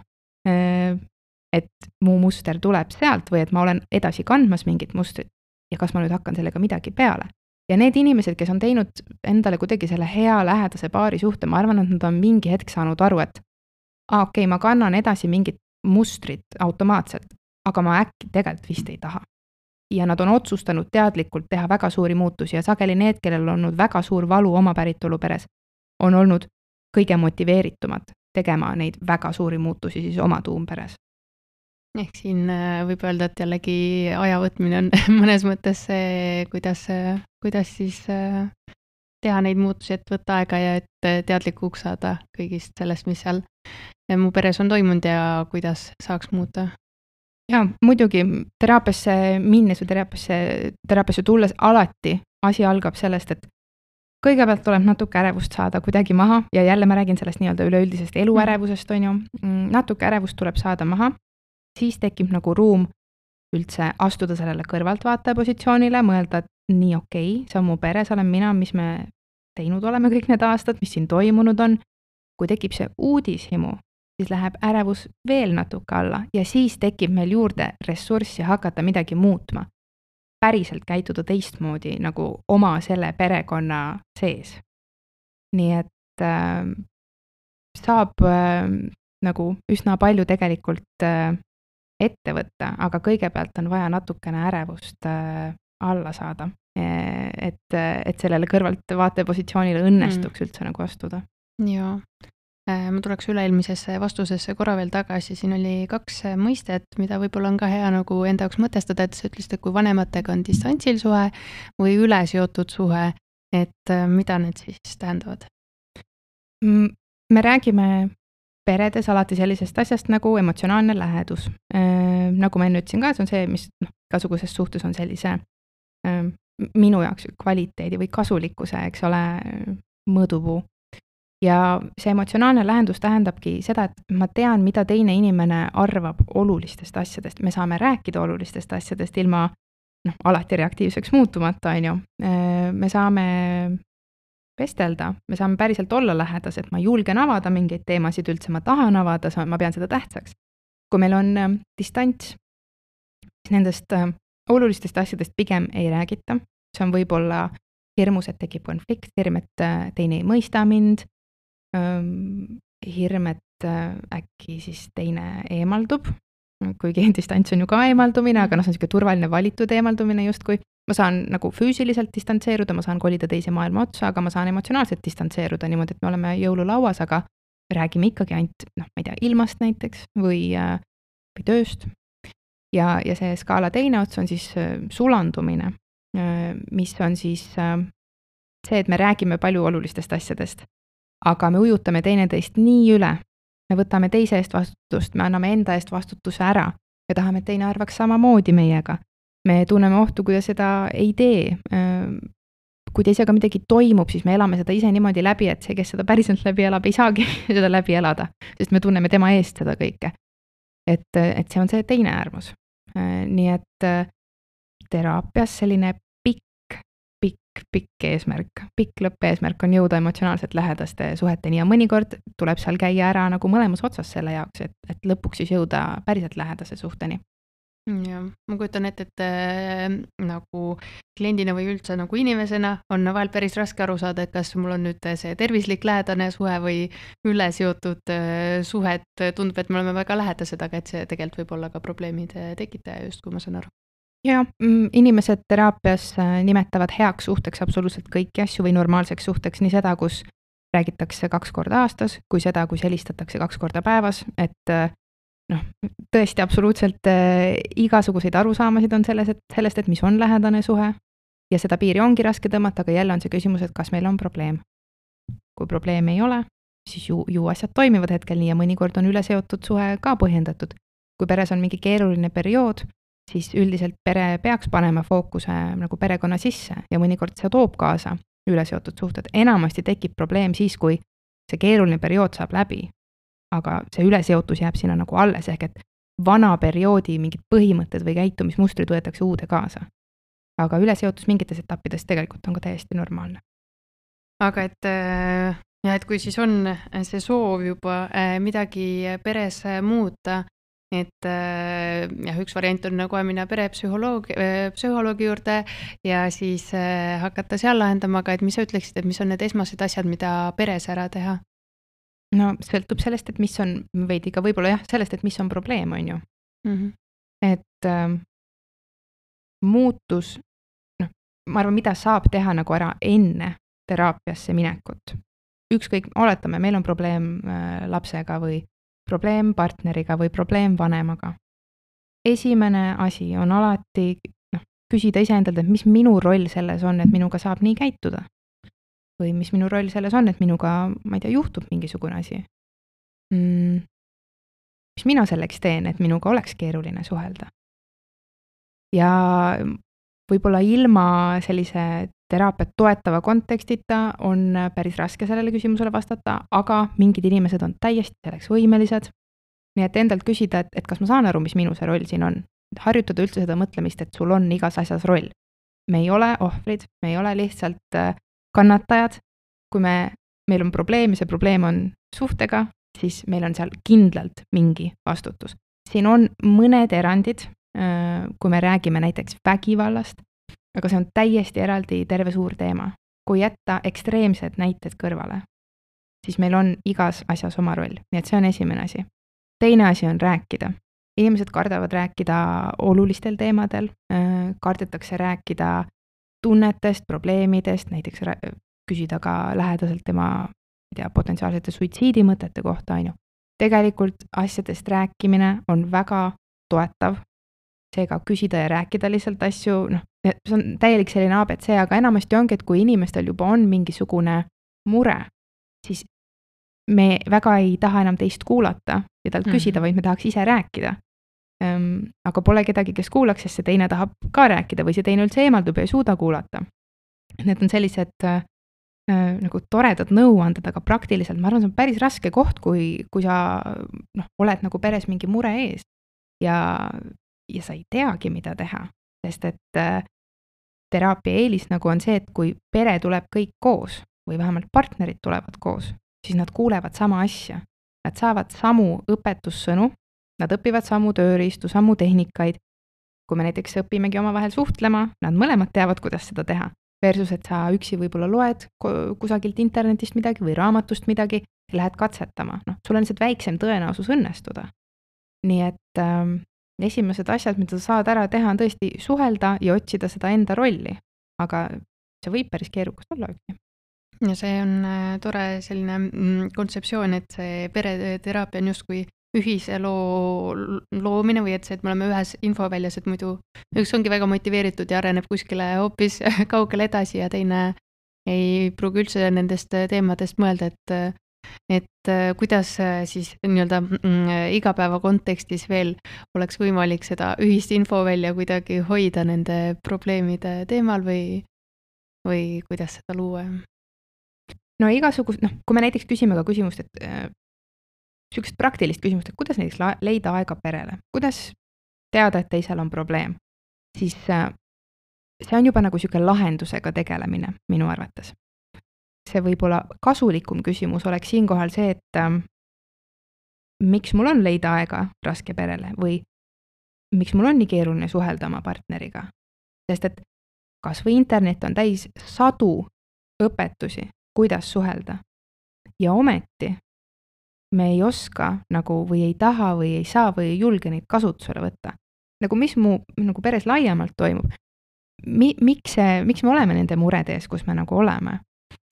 et mu muster tuleb sealt või et ma olen edasi kandmas mingit mustrit ja kas ma nüüd hakkan sellega midagi peale. Ja need inimesed, kes on teinud endale kuidagi selle hea lähedase paari suhte, ma arvan, et nad on mingi hetk saanud aru, et okei, ma kannan edasi mingit mustrit automaatselt, aga ma äkki tegelikult vist ei taha. Ja nad on otsustanud teadlikult teha väga suuri muutusi ja sageli need, kellel on olnud väga suur valu oma päritolu peres, on olnud kõige motiveeritumad tegema neid väga suuri muutusi siis oma tuumperes. Ehk siin võib öelda, et jällegi aja võtmine on mõnes mõttes see, kuidas siis teha neid muutusi, et võtta aega ja et teadlikuks saada kõigist sellest, mis seal mu peres on toimunud ja kuidas saaks muuta. Ja muidugi teraapiasse minnes või teraapiasse tulles alati asi algab sellest, et kõigepealt tuleb natuke ärevust saada kuidagi maha ja jälle ma räägin sellest nii-öelda üleüldisest eluärevusest, on ju. Natuke ärevust tuleb saada maha, siis tekib nagu ruum üldse astuda sellele kõrvaltvaataja positsioonile, mõelda, et nii okei, see on mu pere, see olen mina, mis me teinud oleme kõik need aastad, mis siin toimunud on. Kui tekib see uudishimu, siis läheb ärevus veel natuke alla ja siis tekib meil juurde ressurssi hakata midagi muutma. Päriselt käituda teistmoodi nagu oma selle perekonna sees. Nii et saab nagu üsna palju tegelikult ette võtta, aga kõigepealt on vaja natukene ärevust alla saada, et sellele kõrvalt vaatepositsioonile õnnestuks üldse nagu astuda. Jaa. Ma tuleks üleilmisesse vastusesse korra veel tagasi, siin oli 2 mõistet, mida võib-olla on ka hea nagu enda jaoks mõtestada, et sa ütlesid, et kui vanematega on distantsil suhe või üleseotud suhe, et mida need siis tähendavad? Me räägime peredes alati sellisest asjast nagu emotsionaalne lähedus. Nagu ma enne ütlesin ka, see on see, mis igasuguses suhtes on sellise minu jaoks kvaliteedi või kasulikkuse, eks ole, mõõdupuu. Ja see emotsionaalne lähendus tähendabki seda, et ma tean, mida teine inimene arvab olulistest asjadest. Me saame rääkida olulistest asjadest ilma alati reaktiivseks muutumata, on ju. Me saame vestelda, me saame päriselt olla lähedased, ma julgen avada mingeid teemasid üldse, ma tahan avada, ma pean seda tähtsaks. Kui meil on distants, siis nendest olulistest asjadest pigem ei räägita. See on võib-olla hirmus, et tekib konflikt, hirm, et teine ei mõista mind, hirm, et äkki siis teine eemaldub, kuigi distants on ju ka eemaldumine, aga see on selline turvaline valitud eemaldumine justkui. Ma saan nagu füüsiliselt distantseeruda, ma saan kolida teise maailma otsa, aga ma saan emotsionaalselt distantseeruda niimoodi, et me oleme jõululauas, aga räägime ikkagi ainult, ma ei tea, ilmast näiteks või tööst. Ja see skaala teine ots on siis sulandumine, mis on siis see, et me räägime palju olulistest asjadest, aga me ujutame teineteist nii üle, me võtame teise eest vastutust, me anname enda eest vastutuse ära, me tahame, et teine arvaks samamoodi meiega. Me tunneme ohtu, kui ta seda ei tee. Kui teisega midagi toimub, siis me elame seda ise niimoodi läbi, et see, kes seda päriselt läbi elab, ei saagi seda läbi elada, sest me tunneme tema eest seda kõike. Et see on see teine äärmus. Nii et teraapias selline pikk eesmärk, pikk lõppeesmärk on jõuda emotsionaalselt lähedaste suheteni ja mõnikord tuleb seal käia ära nagu mõlemas otsas selle jaoks, et lõpuks siis jõuda päriselt lähedase suhteni. Ja, ma kujutan ette, et nagu kliendina või üldse nagu inimesena on vahel päris raske aru saada, et kas mul on nüüd see tervislik lähedane suhe või üleseotud suhet. Tundub, et me oleme väga lähedased, aga et see tegelikult võib olla ka probleemide tekitaja, just kui ma saan aru. Ja, inimesed teraapias nimetavad heaks suhteks absoluutselt kõiki asju või normaalseks suhteks nii seda, kus räägitakse 2 korda aastas, kui seda, kus helistatakse 2 korda päevas, et tõesti absoluutselt igasuguseid arusaamasid on sellest, et mis on lähedane suhe ja seda piiri ongi raske tõmmata, aga jälle on see küsimus, et kas meil on probleem. Kui probleemi ei ole, siis ju asjad toimivad hetkel nii ja mõnikord on üleseotud suhe ka põhjendatud. Kui peres on mingi keeruline periood, siis üldiselt pere peaks panema fookuse nagu perekonna sisse ja mõnikord see toob kaasa üleseotud suhted. Enamasti tekib probleem siis, kui see keeruline periood saab läbi, aga see üleseotus jääb sinna nagu alles, ehk et vana perioodi mingid põhimõtted või käitumismustrid võetakse uude kaasa. Aga üleseotus mingites etappides tegelikult on ka täiesti normaalne. Aga et kui siis on see soov juba midagi peres muuta, et üks variant on kohe minna perepsühholoogi juurde ja siis hakata seal lahendama, aga et mis sa ütleksid, et mis on need esmased asjad, mida peres ära teha? No sõltub sellest, et mis on veidi ka võib-olla sellest, et mis on probleem, on ju. Et muutus, ma arvan, mida saab teha nagu ära enne teraapiasse minekut. Ükskõik, oletame, meil on probleem lapsega või probleem partneriga või probleem vanemaga. Esimene asi on alati küsida iseendalt, et mis minu roll selles on, et minuga saab nii käituda. Või mis minu roll selles on, et minuga, ma ei tea, juhtub mingisugune asi. Mis mina selleks teen, et minuga oleks keeruline suhelda. Ja võib-olla ilma sellise teraapiat toetava kontekstita on päris raske sellele küsimusele vastata, aga mingid inimesed on täiesti selleks võimelised. Nii et endalt küsida, et kas ma saan aru, mis minu see roll siin on. Harjutada üldse seda mõtlemist, et sul on igas asjas roll. Me ei ole ohvrid, me ei ole lihtsalt kannatajad. Kui meil on probleem ja see probleem on suhtega, siis meil on seal kindlalt mingi vastutus. Siin on mõned erandid, kui me räägime näiteks vägivallast, aga see on täiesti eraldi terve suur teema. Kui jätta ekstreemsed näited kõrvale, siis meil on igas asjas oma roll. Nii et see on esimene asi. Teine asi on rääkida. Inimesed kardavad rääkida olulistel teemadel, kardetakse rääkida tunnetest, probleemidest, näiteks küsida ka lähedaselt tema potentsiaalsete suitsiidimõtete kohta, on ju. Tegelikult asjadest rääkimine on väga toetav. Seega küsida ja rääkida lihtsalt asju, see on täielik selline ABC, aga enamasti ongi, et kui inimestel juba on mingisugune mure, siis me väga ei taha enam teist kuulata ja talt küsida, vaid me tahaks ise rääkida. Aga pole kedagi, kes kuulaks, sest see teine tahab ka rääkida või see teine üldse eemaldub ja ei suuda kuulata. Need on sellised nagu toredad nõuanded, aga praktiliselt, ma arvan, see on päris raske koht, kui sa oled nagu peres mingi mure ees ja sa ei teagi, mida teha, sest et teraapia eelis nagu on see, et kui pere tuleb kõik koos või vähemalt partnerid tulevad koos, siis nad kuulevad sama asja. Nad saavad samu õpetussõnu, nad õpivad samu tööriistu, samu tehnikaid. Kui me näiteks õpimegi omavahel suhtlema, nad mõlemad teavad, kuidas seda teha. Versus, et sa üksi võib-olla loed kusagilt internetist midagi või raamatust midagi ja lähed katsetama. Sul on lihtsalt väiksem tõenäosus õnnestuda. Nii et esimesed asjad, mida sa saad ära teha, on tõesti suhelda ja otsida seda enda rolli. Aga see võib päris keerukas olla üksi. Ja see on tore selline kontseptsioon, et see pereteraapia on justkui ühise loomine või et see, et me oleme ühes infoväljas, et muidu üks ongi väga motiveeritud ja areneb kuskile hoopis kaugele edasi ja teine ei pruugi üldse nendest teemadest mõelda, et kuidas siis nii-öelda igapäeva kontekstis veel oleks võimalik seda ühist infovälja kuidagi hoida nende probleemide teemal või kuidas seda luua? No igasugust, kui me näiteks küsime ka küsimust, et sükest praktilist küsimust, et kuidas näiteks leida aega perele, kuidas teada, et teisel on probleem, siis see on juba nagu siuke lahendusega tegelemine minu arvates. See võib-olla kasulikum küsimus oleks siinkohal see, et miks mul on leida aega raske perele või miks mul on nii keeruline suhelda oma partneriga. Sest et kas või internet on täis sadu õpetusi, kuidas suhelda. Ja ometi me ei oska nagu või ei taha või ei saa või ei julge neid kasutusele võtta. Nagu mis mu nagu peres laiemalt toimub? Miks me oleme nende murede ees, kus me nagu oleme?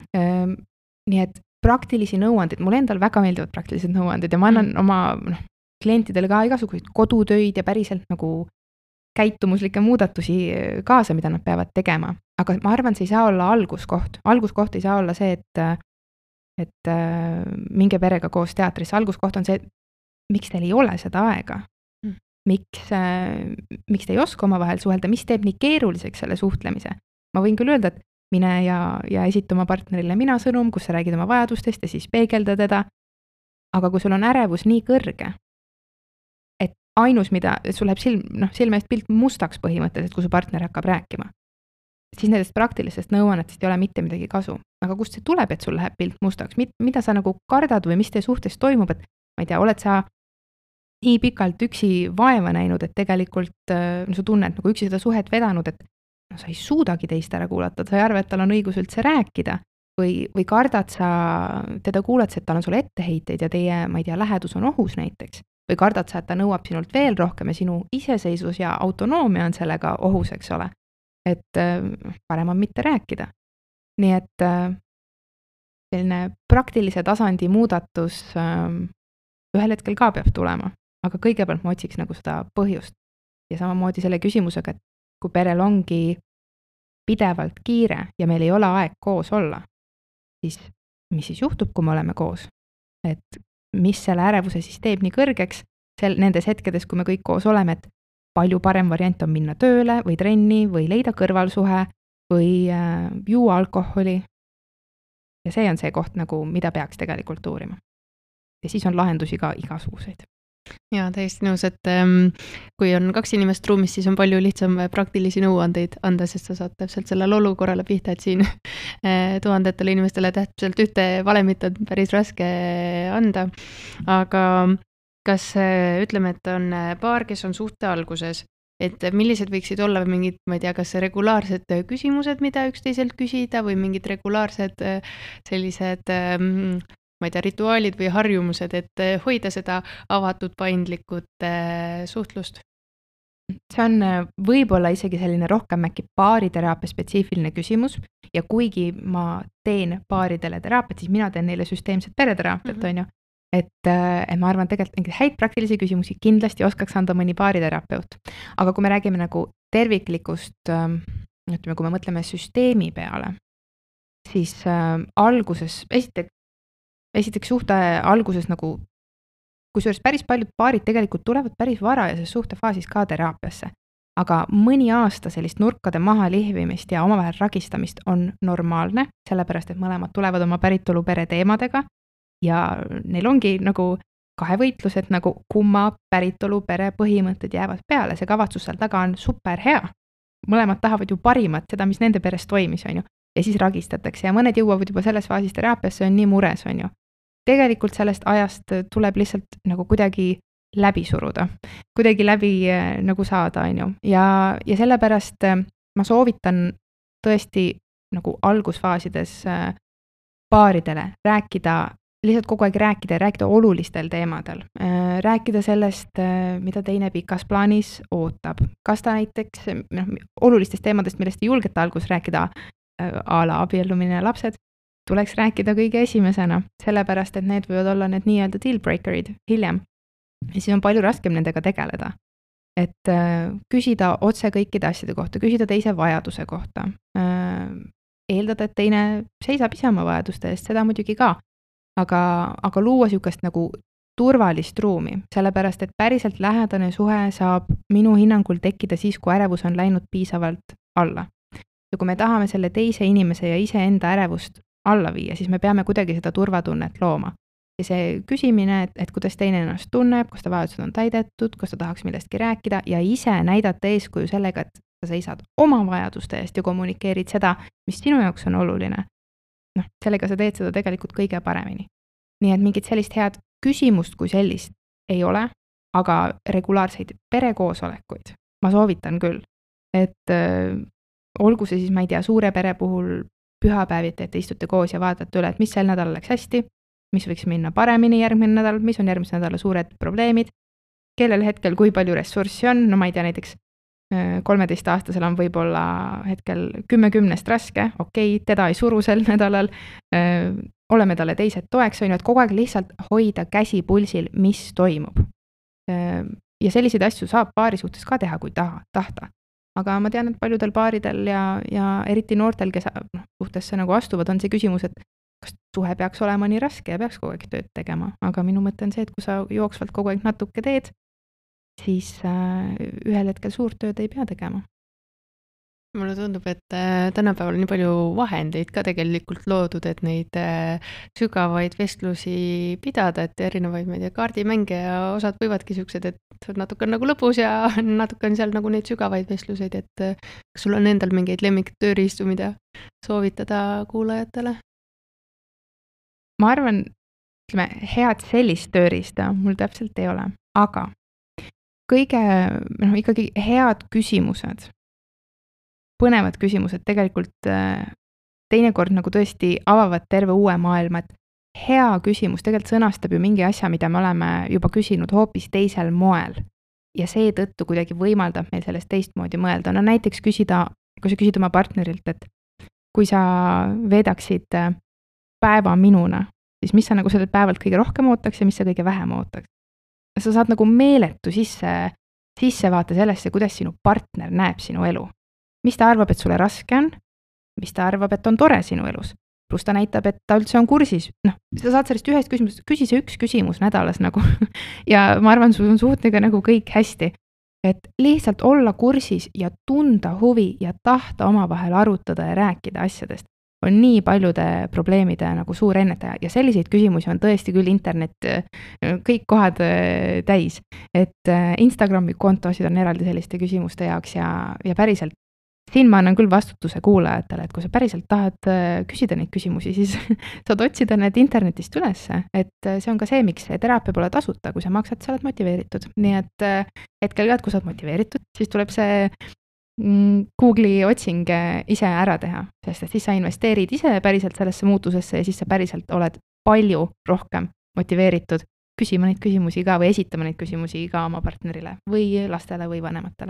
Nii et praktilisi nõuandid, mul endal väga meeldivad praktilised nõuandid ja ma annan oma klientidele ka igasuguseid kodutöid ja päriselt nagu käitumuslikke muudatusi kaasa, mida nad peavad tegema. Aga ma arvan, see ei saa olla alguskoht. Alguskoht ei saa olla see, et minge perega koos teatrisse. Alguskoht on see, miks teil ei ole seda aega. Miks te ei oska omavahel suhelda, mis teeb nii keeruliseks selle suhtlemise. Ma võin küll öelda, et mine ja esita oma partnerile mina sõnum, kus sa räägid oma vajadustest ja siis peegelda teda. Aga kui sul on ärevus nii kõrge, et ainus, mida sul läheb silme eest pilt mustaks põhimõtteliselt, kui su partner hakkab rääkima, siis nendest praktilistest nõuannetest ei ole mitte midagi kasu. Aga kust see tuleb, et sul läheb pilt mustaks? Mida sa nagu kardad või mis teie suhtes toimub, et ma ei tea, oled sa nii pikalt üksi vaeva näinud, et tegelikult sa tunned nagu üksi seda suhet vedanud, et sa ei suudagi teist ära kuulata, sa ei arva, et tal on õigus üldse rääkida või kardad sa teda kuulad, et tal on sulle etteheiteid ja teie, ma ei tea, lähedus on ohus näiteks või kardad sa, et ta nõuab sinult veel rohkem ja sinu iseseisvus ja autonoomia on sellega ohus, eks ole. Et parem on mitte rääkida. Nii et selline praktilise tasandi muudatus ühel hetkel ka peab tulema. Aga kõigepealt ma otsiks nagu seda põhjust. Ja samamoodi selle küsimusega, et kui perel ongi pidevalt kiire ja meil ei ole aeg koos olla, siis mis siis juhtub, kui me oleme koos? Et mis selle ärevuse siis teeb nii kõrgeks nendes hetkedes, kui me kõik koos oleme, et palju parem variant on minna tööle või trenni või leida kõrvalsuhe või juua alkoholi. Ja see on see koht, nagu, mida peaks tegelikult uurima. Ja siis on lahendusi ka igasuguseid. Ja täiesti nõus, et kui on 2 inimest ruumis, siis on palju lihtsam praktilisi nõuandeid anda, sest sa saad täpselt sellele olukorrale pihta, et siin 1000 inimestele täpselt ühte valemit on päris raske anda. Aga kas ütleme, et on paar, kes on suhte alguses, et millised võiksid olla mingid, ma ei tea, kas regulaarsed küsimused, mida üksteiselt küsida või mingid regulaarsed sellised ma ei tea, rituaalid või harjumused, et hoida seda avatud paindlikud suhtlust? See on võib-olla isegi selline rohkem äkki paariteraapia spetsiifiline küsimus ja kuigi ma teen paaridele teraapiat, siis mina teen neile süsteemset pereteraapiat, on ju. Et ma arvan, tegelikult häid praktilisi küsimusi kindlasti oskaks anda mõni paariterapeut. Aga kui me räägime nagu terviklikust, ütleme, kui me mõtleme süsteemi peale, siis alguses, esiteks suhte alguses nagu, kusjuures päris paljud paarid tegelikult tulevad päris varajases suhtefaasis ka teraapiasse, aga mõni aasta sellist nurkade maha lihvimist ja omavahel ragistamist on normaalne, sellepärast et mõlemad tulevad oma päritolu pere teemadega ja neil ongi nagu kahevõitlused, nagu kumma päritolu pere põhimõtted jäävad peale, see kavatsus seal taga on super hea. Mõlemad tahavad ju parimat, seda, mis nende peres toimis, on ju, ja siis ragistatakse ja mõned jõuavad juba selles faasis teraapiasse, on nii mures, on ju. Tegelikult sellest ajast tuleb lihtsalt nagu kuidagi läbi suruda, kuidagi läbi nagu saada, on ju. Ja sellepärast ma soovitan tõesti nagu algusfaasides paaridele rääkida, lihtsalt kogu aeg rääkida olulistel teemadel. Rääkida sellest, mida teine pikas plaanis ootab. Kas ta näiteks olulistest teemadest, millest ei julgeta algus rääkida, a la abiellumine ja lapsed, tuleks rääkida kõige esimesena, sellepärast, et need võivad olla need nii-öelda dealbreakerid hiljem. Ja siis on palju raskem nendega tegeleda. Et küsida otse kõikide asjade kohta, küsida teise vajaduse kohta. Eeldada, et teine seisab ise oma vajaduste eest, seda muidugi ka. Aga luua sihukest nagu turvalist ruumi, sellepärast, et päriselt lähedane suhe saab minu hinnangul tekkida siis, kui ärevus on läinud piisavalt alla. Ja kui me tahame selle teise inimese ja iseenda ärevust alla viia, siis me peame kuidagi seda turvatunnet looma. Ja see küsimine, et kuidas teine ennast tunneb, kas ta vajadused on täidetud, kas ta tahaks millestki rääkida ja ise näidata eeskuju sellega, et sa seisad oma vajaduste eest ja kommunikeerid seda, mis sinu jaoks on oluline. Sellega sa teed seda tegelikult kõige paremini. Nii et mingit sellist head küsimust kui sellist ei ole, aga regulaarseid perekoosolekuid ma soovitan küll, et olgu see siis, ma ei tea, suure pere puhul pühapäeviti, et istute koos ja vaatate üle, et mis sel nädalal läks hästi, mis võiks minna paremini järgmine nädal, mis on järgmise nädala suured probleemid, kellel hetkel kui palju ressurssi on, no ma ei tea, näiteks 13-aastasel on võib-olla hetkel 10 raske, okei, teda ei suru sel nädalal, oleme talle teised toeks, on ju, et kogu aeg lihtsalt hoida käsi pulsil, mis toimub. Ja selliseid asju saab paari suhtes ka teha, kui tahta. Aga ma tean, et paljudel paaridel ja eriti noortel, kes suhtesse nagu astuvad, on see küsimus, et kas suhe peaks olema nii raske ja peaks kogu aeg tööd tegema. Aga minu mõte on see, et kui sa jooksvalt kogu aeg natuke teed, siis ühel hetkel suurt tööd ei pea tegema. Mulle tundub, et tänapäeval on nii palju vahendeid ka tegelikult loodud, et neid sügavaid vestlusi pidada, et erinevaid, ma ei tea, kaardimänge ja osad võivadki siuksed, et natuke on nagu lõbus ja natuke on seal nagu neid sügavaid vestluseid, et kas sul on endal mingeid lemmiktööriistu, mida soovitada kuulajatele? Ma arvan, ütleme, head sellist tööriista mul täpselt ei ole, aga kõige, ikkagi head küsimused, põnevad küsimused tegelikult teinekord nagu tõesti avavad terve uue maailma, et hea küsimus tegelikult sõnastab ju mingi asja, mida me oleme juba küsinud hoopis teisel moel ja seetõttu kuidagi võimaldab meil sellest teistmoodi mõelda. No näiteks kui sa küsid oma partnerilt, et kui sa veedaksid päeva minuna, siis mis sa nagu sellelt päevalt kõige rohkem ootaks ja mis sa kõige vähem ootaks. Sa saad nagu meeletu sissevaate sellesse, kuidas sinu partner näeb sinu elu. Mis ta arvab, et sulle raske on, mis ta arvab, et on tore sinu elus, pluss ta näitab, et ta üldse on kursis. Sa saad sellest ühest küsimusest, küsi see üks küsimus nädalas nagu ja ma arvan, sul on suhtega nagu kõik hästi, et lihtsalt olla kursis ja tunda huvi ja tahta omavahel arutada ja rääkida asjadest on nii paljude probleemide nagu suur ennetaja ja selliseid küsimusi on tõesti küll internet, kõik kohad täis, et Instagrami kontosid on eraldi selliste küsimuste jaoks ja päriselt siin ma annan küll vastutuse kuulajatele, et kui sa päriselt tahad küsida neid küsimusi, siis saad otsida need internetist ülesse, et see on ka see, miks teraapia pole tasuta, kui sa maksad, sa oled motiveeritud. Nii et hetkel ka, et kui sa oled motiveeritud, siis tuleb see Google'i otsing ise ära teha, sest et siis sa investeerid ise päriselt sellesse muutusesse ja siis sa päriselt oled palju rohkem motiveeritud küsima neid küsimusi ka või esitama neid küsimusi ka oma partnerile või lastele või vanematele.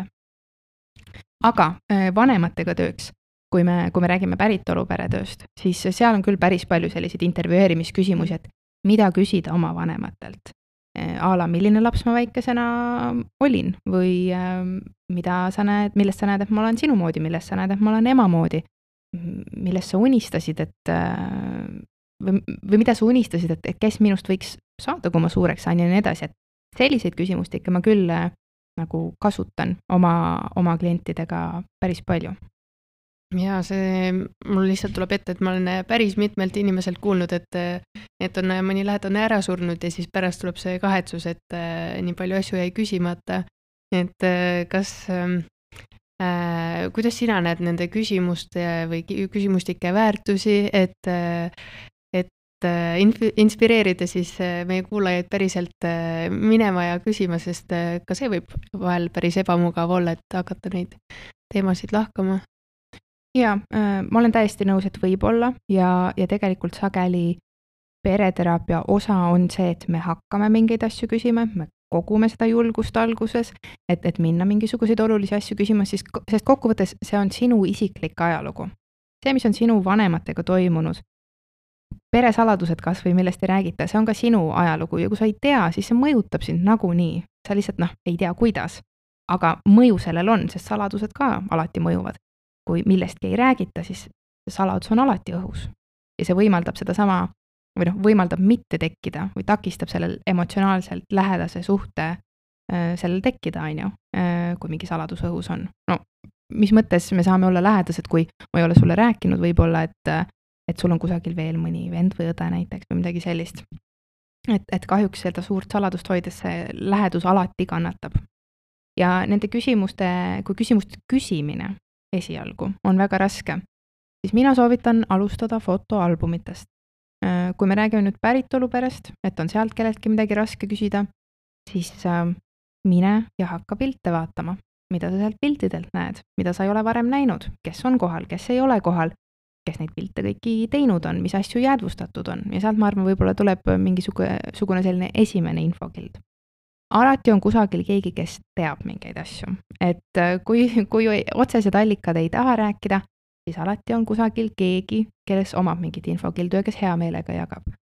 Aga vanematega tööks, kui me räägime päritolupere tööst, siis seal on küll päris palju selliseid intervjueerimisküsimusi, et mida küsida oma vanematelt. A la, milline laps ma väikesena olin või mida sa näed, millest sa näed, et ma olen sinu moodi, millest sa näed, et ma olen ema moodi, millest sa unistasid, või mida sa unistasid, et kes minust võiks saada, kui ma suureks saan ja nii edasi, et selliseid küsimustikke ma küll nagu kasutan oma klientidega päris palju. Ja see mul lihtsalt tuleb ette, et ma olen päris mitmelt inimeselt kuulnud, et on mõni lähedane ära surnud ja siis pärast tuleb see kahetsus, et nii palju asju jäi küsimata. Et kas, kuidas sina näed nende küsimuste või küsimustike väärtusi, et inspireerida siis meie kuulajaid päriselt minema ja küsima, sest ka see võib vahel päris ebamugav olla, et hakata neid teemasid lahkama. Ja, ma olen täiesti nõus, et võib olla ja tegelikult sageli pereteraapia osa on see, et me hakkame mingeid asju küsima, me kogume seda julgust alguses, et minna mingisuguseid olulisi asju küsima, sest kokkuvõttes see on sinu isiklik ajalugu. See, mis on sinu vanematega toimunud, peresaladused kas või millest ei räägita, see on ka sinu ajalugu ja kui sa ei tea, siis see mõjutab sind nagunii. Sa lihtsalt ei tea kuidas, aga mõju sellel on, sest saladused ka alati mõjuvad. Kui millestki ei räägita, siis saladus on alati õhus ja see võimaldab seda sama või võimaldab mitte tekkida või takistab sellel emotsionaalselt lähedase suhte sellel tekkida, kui mingi saladus õhus on. No, mis mõttes me saame olla lähedased, kui ma ei ole sulle rääkinud, võib-olla, et sul on kusagil veel mõni vend või õde näiteks või midagi sellist. Et kahjuks seda suurt saladust hoides see lähedus alati kannatab. Ja nende küsimuste küsimine esialgu on väga raske, siis mina soovitan alustada fotoalbumitest. Kui me räägime nüüd päritoluperest, et on sealt kelleltki midagi raske küsida, siis mine ja hakka pilte vaatama, mida sa sealt piltidelt näed, mida sa ei ole varem näinud, kes on kohal, kes ei ole kohal, kes neid pilte kõiki teinud on, mis asju jäädvustatud on ja sealt ma arvan, võib-olla tuleb mingisugune selline esimene infokild. Alati on kusagil keegi, kes teab mingeid asju, et kui otsesed allikad ei taha rääkida, siis alati on kusagil keegi, kes omab mingit infokildu ja kes hea meelega jagab.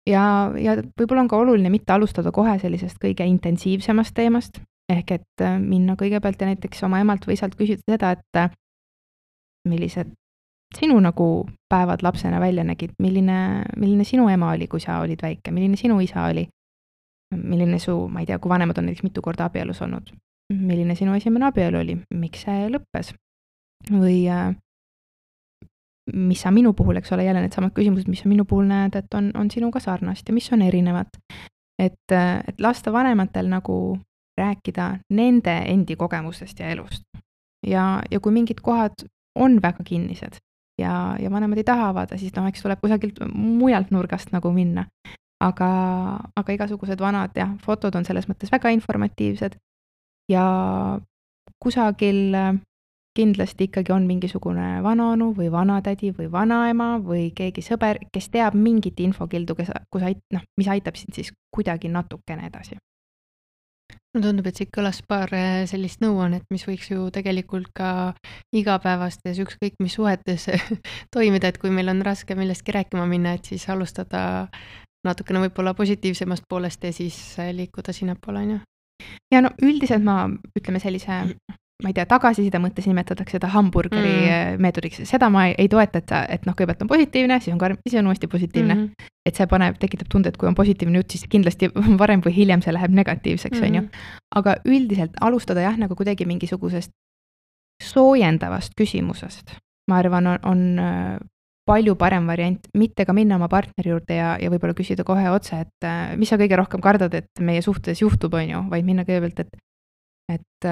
ja võib-olla on ka oluline mitte alustada kohe sellisest kõige intensiivsemast teemast, ehk et minna kõigepealt ja näiteks oma emalt või isalt küsida seda, et millised sinu nagu päevad lapsena välja nägid, milline sinu ema oli, kui sa olid väike, milline sinu isa oli, milline su, ma ei tea, kui vanemad on näiteks mitu korda abielus olnud, milline sinu esimene abielu oli, miks see lõppes või mis sa minu puhul, eks ole, jälle need samad küsimused, mis sa minu puhul näed, et on sinuga sarnast ja mis on erinevat. Et lasta vanematel nagu rääkida nende endi kogemustest ja elust. Ja kui mingid kohad on väga kinnised ja vanemad ei taha avada, siis eks tuleb kusagilt mujalt nurgast nagu minna. Aga igasugused vanad fotod on selles mõttes väga informatiivsed ja kusagil kindlasti ikkagi on mingisugune vanaonu või vanatädi või vanaema või keegi sõber, kes teab mingit infokildu, mis aitab sind siis kuidagi natukene edasi. Mulle tundub, et siit kõlas paar sellist nõuannet, mis võiks ju tegelikult ka igapäevastes ükskõik mis suhetes toimida, et kui meil on raske millestki rääkima minna, et siis alustada natukene võib-olla positiivsemast poolest ja siis liikuda sinnapoole, on ju? Ja üldiselt ma ütleme sellise, ma ei tea, tagasiside mõttes nimetatakse seda hamburgeri meetodiks. Seda ma ei toeta, et kõigepealt on positiivne, siis on uuesti positiivne. Et see tekitab tunde, et kui on positiivne jutt, siis kindlasti varem või hiljem see läheb negatiivseks, on ju. Aga üldiselt alustada nagu kuidagi mingisugusest soojendavast küsimusest, ma arvan, on palju parem variant, mitte ka minna oma partneri juurde ja võib-olla küsida kohe otse, et mis sa kõige rohkem kardad, et meie suhtes juhtub, on ju, vaid minna kõigepealt, et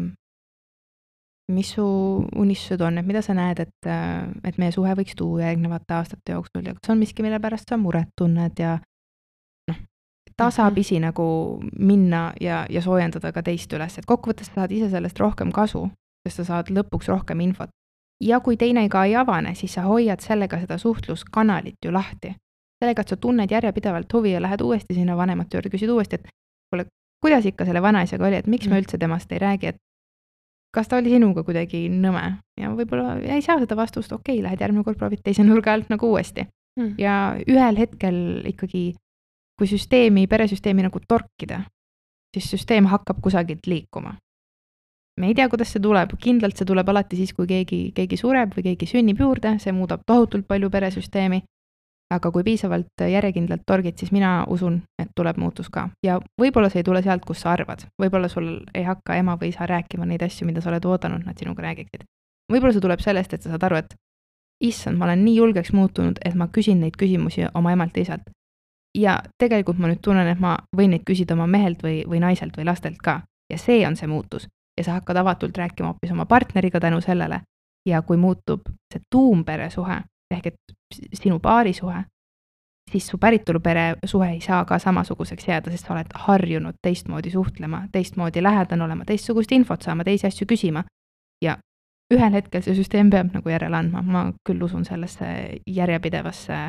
mis su unistused on, et mida sa näed, et meie suhe võiks tuua järgnevate aastate jooksul ja kas on miski, mille pärast sa muret tunned ja tasapisi nagu minna ja soojendada ka teist üles, et kokkuvõttes sa saad ise sellest rohkem kasu, sest sa saad lõpuks rohkem infot. Ja kui teine ka ei avane, siis sa hoiad sellega seda suhtluskanalit ju lahti. Sellega, et sa tunned järjepidevalt huvi ja lähed uuesti sinna vanemate juurde, küsid uuesti, et kuidas ikka selle vanaisaga oli, et miks me üldse temast ei räägi, et kas ta oli sinuga kuidagi nõme ja võib-olla ei saa seda vastust, okei, lähed järgmine kord proovid teise nurga alt nagu uuesti. Ja ühel hetkel ikkagi, kui peresüsteemi nagu torkida, siis süsteem hakkab kusagilt liikuma. Me ei tea, kuidas see tuleb, kindlalt see tuleb alati siis, kui keegi sureb või keegi sünnib juurde, see muudab tohutult palju peresüsteemi, aga kui piisavalt järjekindlalt torgid, siis mina usun, et tuleb muutus ka. Ja võib-olla see ei tule sealt, kus sa arvad. Võib-olla sul ei hakka ema või isa rääkima neid asju, mida sa oled oodanud, nad sinuga räägiksid. Võib-olla see tuleb sellest, et sa saad aru, et issand, ma olen nii julgeks muutunud, et ma küsin neid küsimusi oma emalt ja isalt. Ja tegelikult ma nüüd tunnen, et ma võin neid küsida oma mehelt või naiselt või lastelt ka. Ja see on see muutus. Ja sa hakkad avatult rääkima hoopis oma partneriga tänu sellele. Ja kui muutub see tuumpere suhe, ehk et sinu paari suhe, siis su päritolupere suhe ei saa ka samasuguseks jääda, sest sa oled harjunud teistmoodi suhtlema, teistmoodi lähedane olema, teistsugust infot saama, teisi asju küsima. Ja ühel hetkel see süsteem peab nagu järele andma. Ma küll usun sellesse järjepidevasse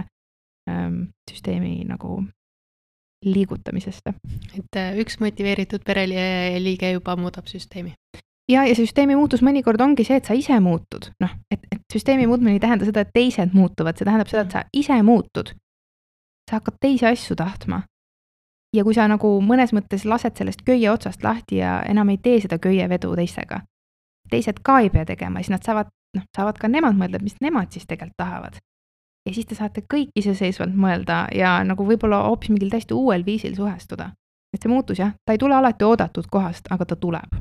süsteemi nagu liigutamisesse. Et üks motiveeritud pereliige juba muudab süsteemi. Ja see süsteemi muutus mõnikord ongi see, et sa ise muutud. Et süsteemi muutmine ei tähenda seda, et teised muutuvad. See tähendab seda, et sa ise muutud. Sa hakkad teisi asju tahtma. Ja kui sa nagu mõnes mõttes lased sellest köie otsast lahti ja enam ei tee seda köievedu teistega, teised ka ei pea tegema, siis nad saavad ka nemad mõelda, mis nemad siis tegelikult tahavad. Ja siis te saate kõik iseseisvalt mõelda ja nagu võib-olla hoopis mingil täiesti uuel viisil suhestuda. Et see muutus ta ei tule alati oodatud kohast, aga ta tuleb.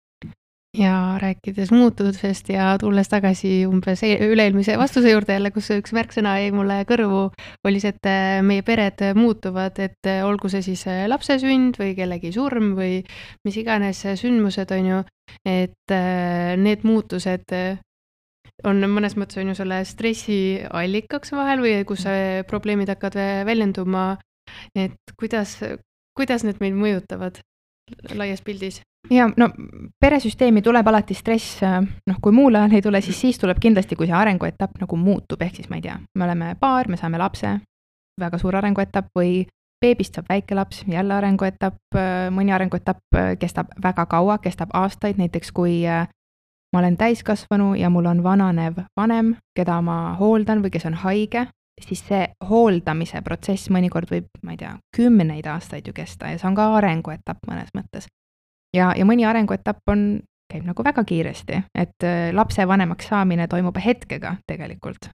Ja rääkides muutusest ja tulles tagasi umbes üleilmise vastuse juurde jälle, kus üks märksõna jäi mulle kõrvu, oli see, et meie pered muutuvad, et olgu see siis lapse sünd või kellegi surm või mis iganes sündmused on ju, et need muutused on mõnes mõttes on ju selle stressi allikaks vahel või kus probleemid hakkavad väljenduma, et kuidas need meid mõjutavad laias pildis? Ja peresüsteemi tuleb alati stress, kui muul ajal ei tule, siis tuleb kindlasti, kui see arenguetapp nagu muutub, ehk siis ma ei tea, me oleme paar, me saame lapse, väga suur arenguetapp või beebist saab väike laps, jälle arenguetapp, mõni arenguetapp kestab väga kaua, kestab aastaid, näiteks kui ma olen täiskasvanu ja mul on vananev vanem, keda ma hooldan või kes on haige siis see hooldamise protsess mõnikord võib, ma ei tea, 10 aastaid ju kesta ja see on ka arenguetapp mõnes mõttes. Ja mõni arenguetapp käib nagu väga kiiresti, et lapse vanemaks saamine toimub hetkega tegelikult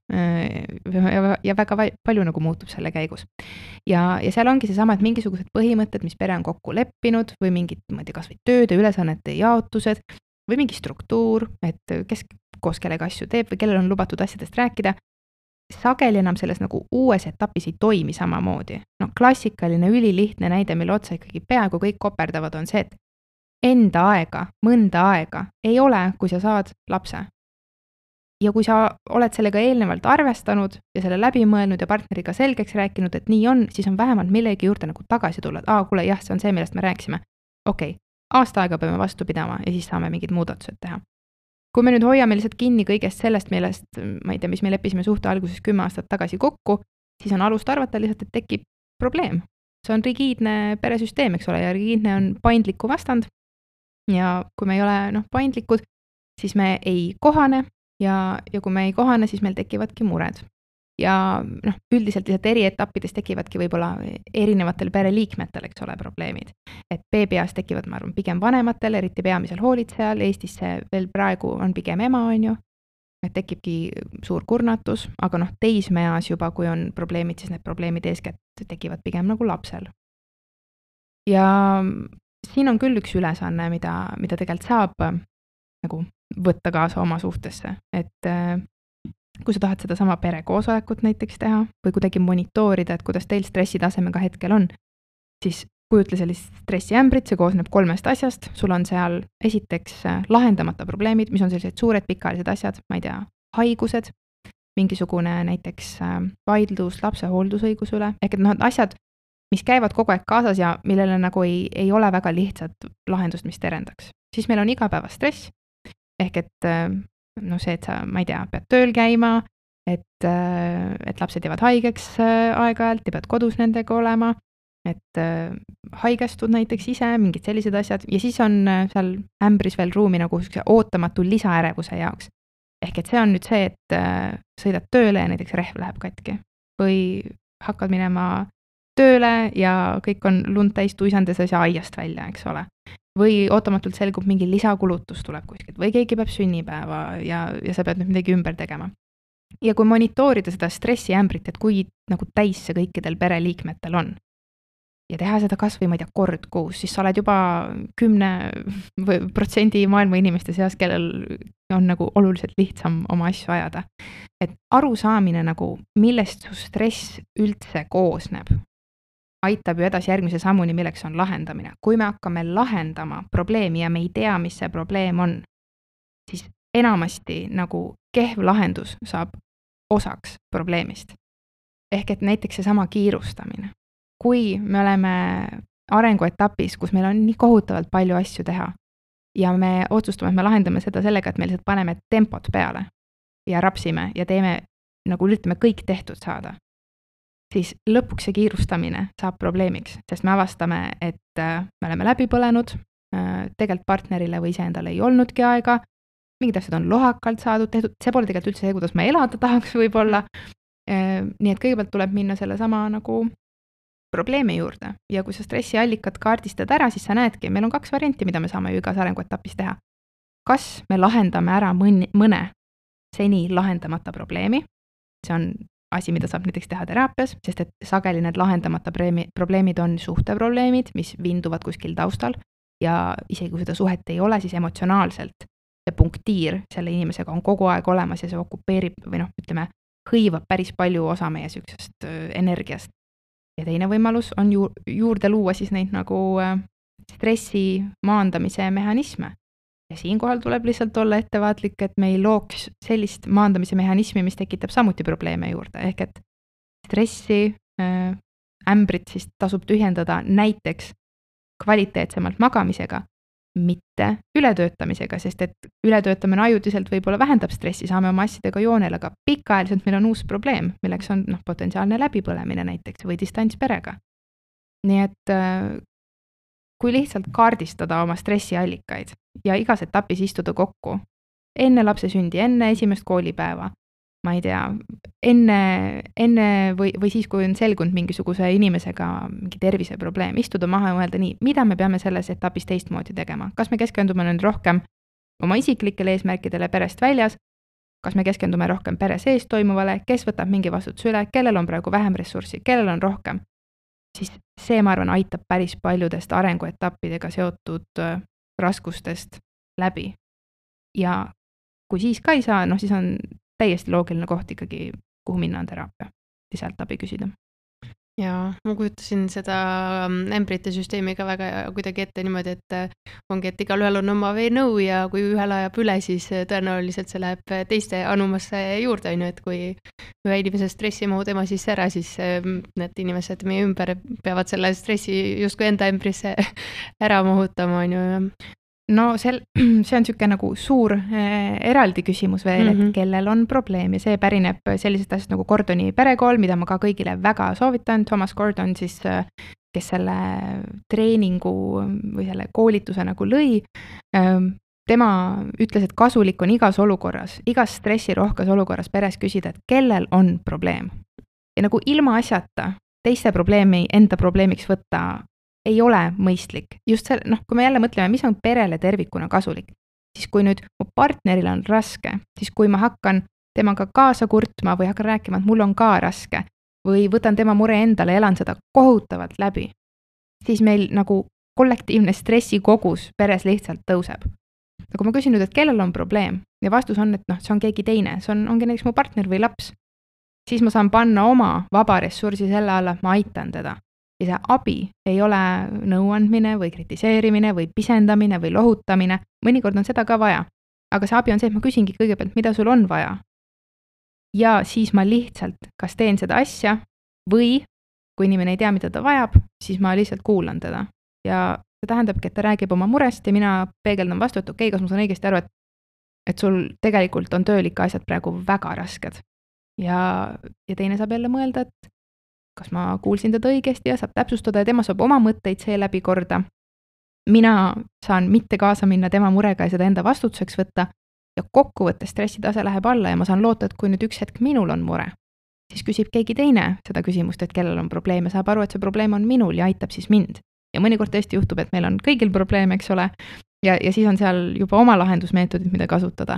ja väga palju nagu muutub selle käigus. Ja seal ongi seesama, et mingisugused põhimõtted, mis pere on kokku leppinud või mingid, ma ei tea, kas või tööde, ülesannete jaotused või mingi struktuur, et kes koos kellega asju teeb või kellel on lubatud asjadest rääkida, sageli enam selles nagu uues etapis ei toimi samamoodi. No klassikaline ülilihtne näide, mille otsa ikkagi peaaegu kõik koperdavad, on see, et enda aega, mõnda aega ei ole, kui sa saad lapse. Ja kui sa oled sellega eelnevalt arvestanud ja selle läbi mõelnud ja partneriga selgeks rääkinud, et nii on, siis on vähemalt millegi juurde nagu tagasi tulla, et kuule, jah, see on see, millest me rääkisime. Okei, aasta aega peame vastu pidama ja siis saame mingid muudatused teha. Kui me nüüd hoiame lihtsalt kinni kõigest sellest, millest, ma ei tea, mis me leppisime suhte alguses 10 aastat tagasi kokku, siis on alust arvata lihtsalt, et tekib probleem. See on rigiidne peresüsteem, eks ole, ja rigiidne on paindliku vastand. Ja kui me ei ole paindlikud, siis me ei kohane ja kui me ei kohane, siis meil tekivadki mured. Ja üldiselt lihtsalt eri etappides tekivadki võib-olla erinevatel pereliikmetel, eks ole, probleemid. Et beebias tekivad, ma arvan, pigem vanematel, eriti peamisel hoolitsejal, Eestis see veel praegu on pigem ema, on ju. Et tekibki suur kurnatus, aga teismeas juba, kui on probleemid, siis need probleemid eeskätt tekivad pigem nagu lapsel. Ja siin on küll üks ülesanne, mida tegelikult saab nagu võtta kaasa oma suhtesse, et kui sa tahad seda sama perekoosolekut näiteks teha või kuidagi monitoorida, et kuidas teil stressitasemega hetkel on, siis kujutle sellist stressiämbrit, see koosneb 3 asjast, sul on seal esiteks lahendamata probleemid, mis on sellised suured pikaalised asjad, ma ei tea, haigused, mingisugune näiteks vaidlus lapse hooldusõiguse üle, ehk et asjad, mis käivad kogu aeg kaasas ja millele nagu ei ole väga lihtsat lahendust, mis terendaks. Siis meil on igapäeva stress, ehk et see, et sa, ma ei tea, pead tööl käima, et lapsed jäävad haigeks aeg-ajalt ja pead kodus nendega olema, et haigestud näiteks ise, mingid sellised asjad, ja siis on seal ämbris veel ruumi nagu ootamatu lisaärevuse jaoks. Ehk et see on nüüd see, et sõidad tööle ja näiteks rehv läheb katki või hakkad minema tööle ja kõik on lund täis tuisandes ja aiast välja, eks ole. Või ootamatult selgub mingi lisakulutus tuleb kuskilt või keegi peab sünnipäeva ja sa pead nüüd midagi ümber tegema. Ja kui monitoorida seda stressiämbrit, et kui nagu täis see kõikidel pereliikmetel on ja teha seda kas või, ma ei tea, kord kuus, siis sa oled juba 10% maailma inimeste seas, kellel on nagu oluliselt lihtsam oma asju ajada. Et arusaamine nagu, millest su stress üldse koosneb, aitab ju edasi järgmise sammuni, milleks on lahendamine. Kui me hakkame lahendama probleemi ja me ei tea, mis see probleem on, siis enamasti nagu kehv lahendus saab osaks probleemist. Ehk et näiteks seesama kiirustamine. Kui me oleme arenguetapis, kus meil on nii kohutavalt palju asju teha ja me otsustame, et me lahendame seda sellega, et me lihtsalt paneme tempot peale ja rapsime ja teeme, nagu üritame kõik tehtud saada, siis lõpuks see kiirustamine saab probleemiks, sest me avastame, et me oleme läbi põlenud, tegelikult partnerile või iseendale ei olnudki aega, mingid asjad on lohakalt saadud, tehtud, see pole tegelikult üldse see, kuidas ma elada tahaks võib-olla. Nii et kõigepealt tuleb minna selle sama nagu probleemi juurde ja kui sa stressiallikad kaardistad ära, siis sa näedki, meil on 2 varianti, mida me saame ju igas arenguetapis teha. Kas me lahendame ära mõne seni lahendamata probleemi, see on asi, mida saab näiteks teha teraapias, sest et sageli need lahendamata probleemid on suhteprobleemid, mis vinduvad kuskil taustal ja isegi kui seda suhet ei ole, siis emotsionaalselt see punktiir selle inimesega on kogu aeg olemas ja see okupeerib või ütleme, hõivab päris palju osa meie süksest energiast. Ja teine võimalus on juurde luua siis neid nagu stressi maandamise mehhanisme. Ja siinkohal tuleb lihtsalt olla ettevaatlik, et me ei looks sellist maandamise mehhanismi, mis tekitab samuti probleeme juurde. Ehk et stressi ämbrit siis tasub tühjendada näiteks kvaliteetsemalt magamisega, mitte ületöötamisega, sest et ületöötamine ajutiselt võib-olla vähendab stressi, saame oma asjadega joonel, aga pikaajaliselt meil on uus probleem, milleks on potentsiaalne läbipõlemine näiteks või distants perega. Nii et kui lihtsalt kaardistada oma stressiallikaid ja igas etapis istuda kokku enne lapse sündi, enne esimest koolipäeva ma ei tea, enne või siis, kui on selgunud mingisuguse inimesega mingi terviseprobleem, istuda maha ja mõelda nii, mida me peame selles etapis teistmoodi tegema. Kas me keskendume nüüd rohkem oma isiklikele eesmärkidele perest väljas, kas me keskendume rohkem pere sees toimuvale, kes võtab mingi vastutuse üle, kellel on praegu vähem ressurssi, kellel on rohkem, siis see, ma arvan, aitab päris paljudest arenguetappidega seotud raskustest läbi. Ja kui siis ka ei saa, siis on täiesti loogiline koht ikkagi, kuhu minna on teraapia ja sealt abi küsida. Ja ma kujutasin seda ämbrite süsteemi ka väga kuidagi ette niimoodi, et ongi, et igalühel on oma veenõu ja kui ühel ajab üle, siis tõenäoliselt see läheb teiste anumasse juurde, on ju, et kui ühe inimese stressi mahub tema sisse ära, siis need inimesed meie ümber peavad selle stressi justkui enda ämbrisse ära mahutama, on ju. No see on niisugune nagu suur eraldi küsimus veel, et kellel on probleem ja see pärineb sellisest asjast nagu Gordoni perekool, mida ma ka kõigile väga soovitan. Thomas Gordon siis, kes selle treeningu või selle koolituse nagu lõi, tema ütles, et kasulik on igas olukorras, igas stressirohkes olukorras peres küsida, et kellel on probleem. Ja nagu ilma asjata teiste probleemi enda probleemiks võtta ei ole mõistlik. Just see, kui me jälle mõtleme, mis on perele tervikuna kasulik, siis kui nüüd mu partneril on raske, siis kui ma hakkan temaga kaasa kurtma või hakkan rääkima, et mul on ka raske või võtan tema mure endale ja elan seda kohutavalt läbi, siis meil nagu kollektiivne stressikogus peres lihtsalt tõuseb. Kui ma küsin nüüd, et kellel on probleem ja vastus on, et see on keegi teine, see ongi näiteks mu partner või laps, siis ma saan panna oma vaba ressursi selle alla, et ma aitan teda. Ja see abi ei ole nõuandmine või kritiseerimine või pisendamine või lohutamine. Mõnikord on seda ka vaja. Aga see abi on see, et ma küsingi kõigepealt, mida sul on vaja. Ja siis ma lihtsalt kas teen seda asja või kui inimene ei tea, mida ta vajab, siis ma lihtsalt kuulan teda. Ja see tähendabki, et ta räägib oma murest ja mina peegeldan vastu, et okei, kas ma saan õigesti aru, et sul tegelikult on tööl ikka asjad praegu väga rasked. Ja teine saab jälle mõelda, et kas ma kuulsin teda õigesti ja saab täpsustada ja tema saab oma mõtteid seeläbi korda. Mina saan mitte kaasa minna tema murega ja seda enda vastutuseks võtta ja kokkuvõttes stressitase läheb alla ja ma saan loota, et kui nüüd üks hetk minul on mure, siis küsib keegi teine seda küsimust, et kellel on probleem ja saab aru, et see probleem on minul ja aitab siis mind. Ja mõnikord tõesti juhtub, et meil on kõigil probleem, eks ole, ja siis on seal juba oma lahendusmeetodid, mida kasutada.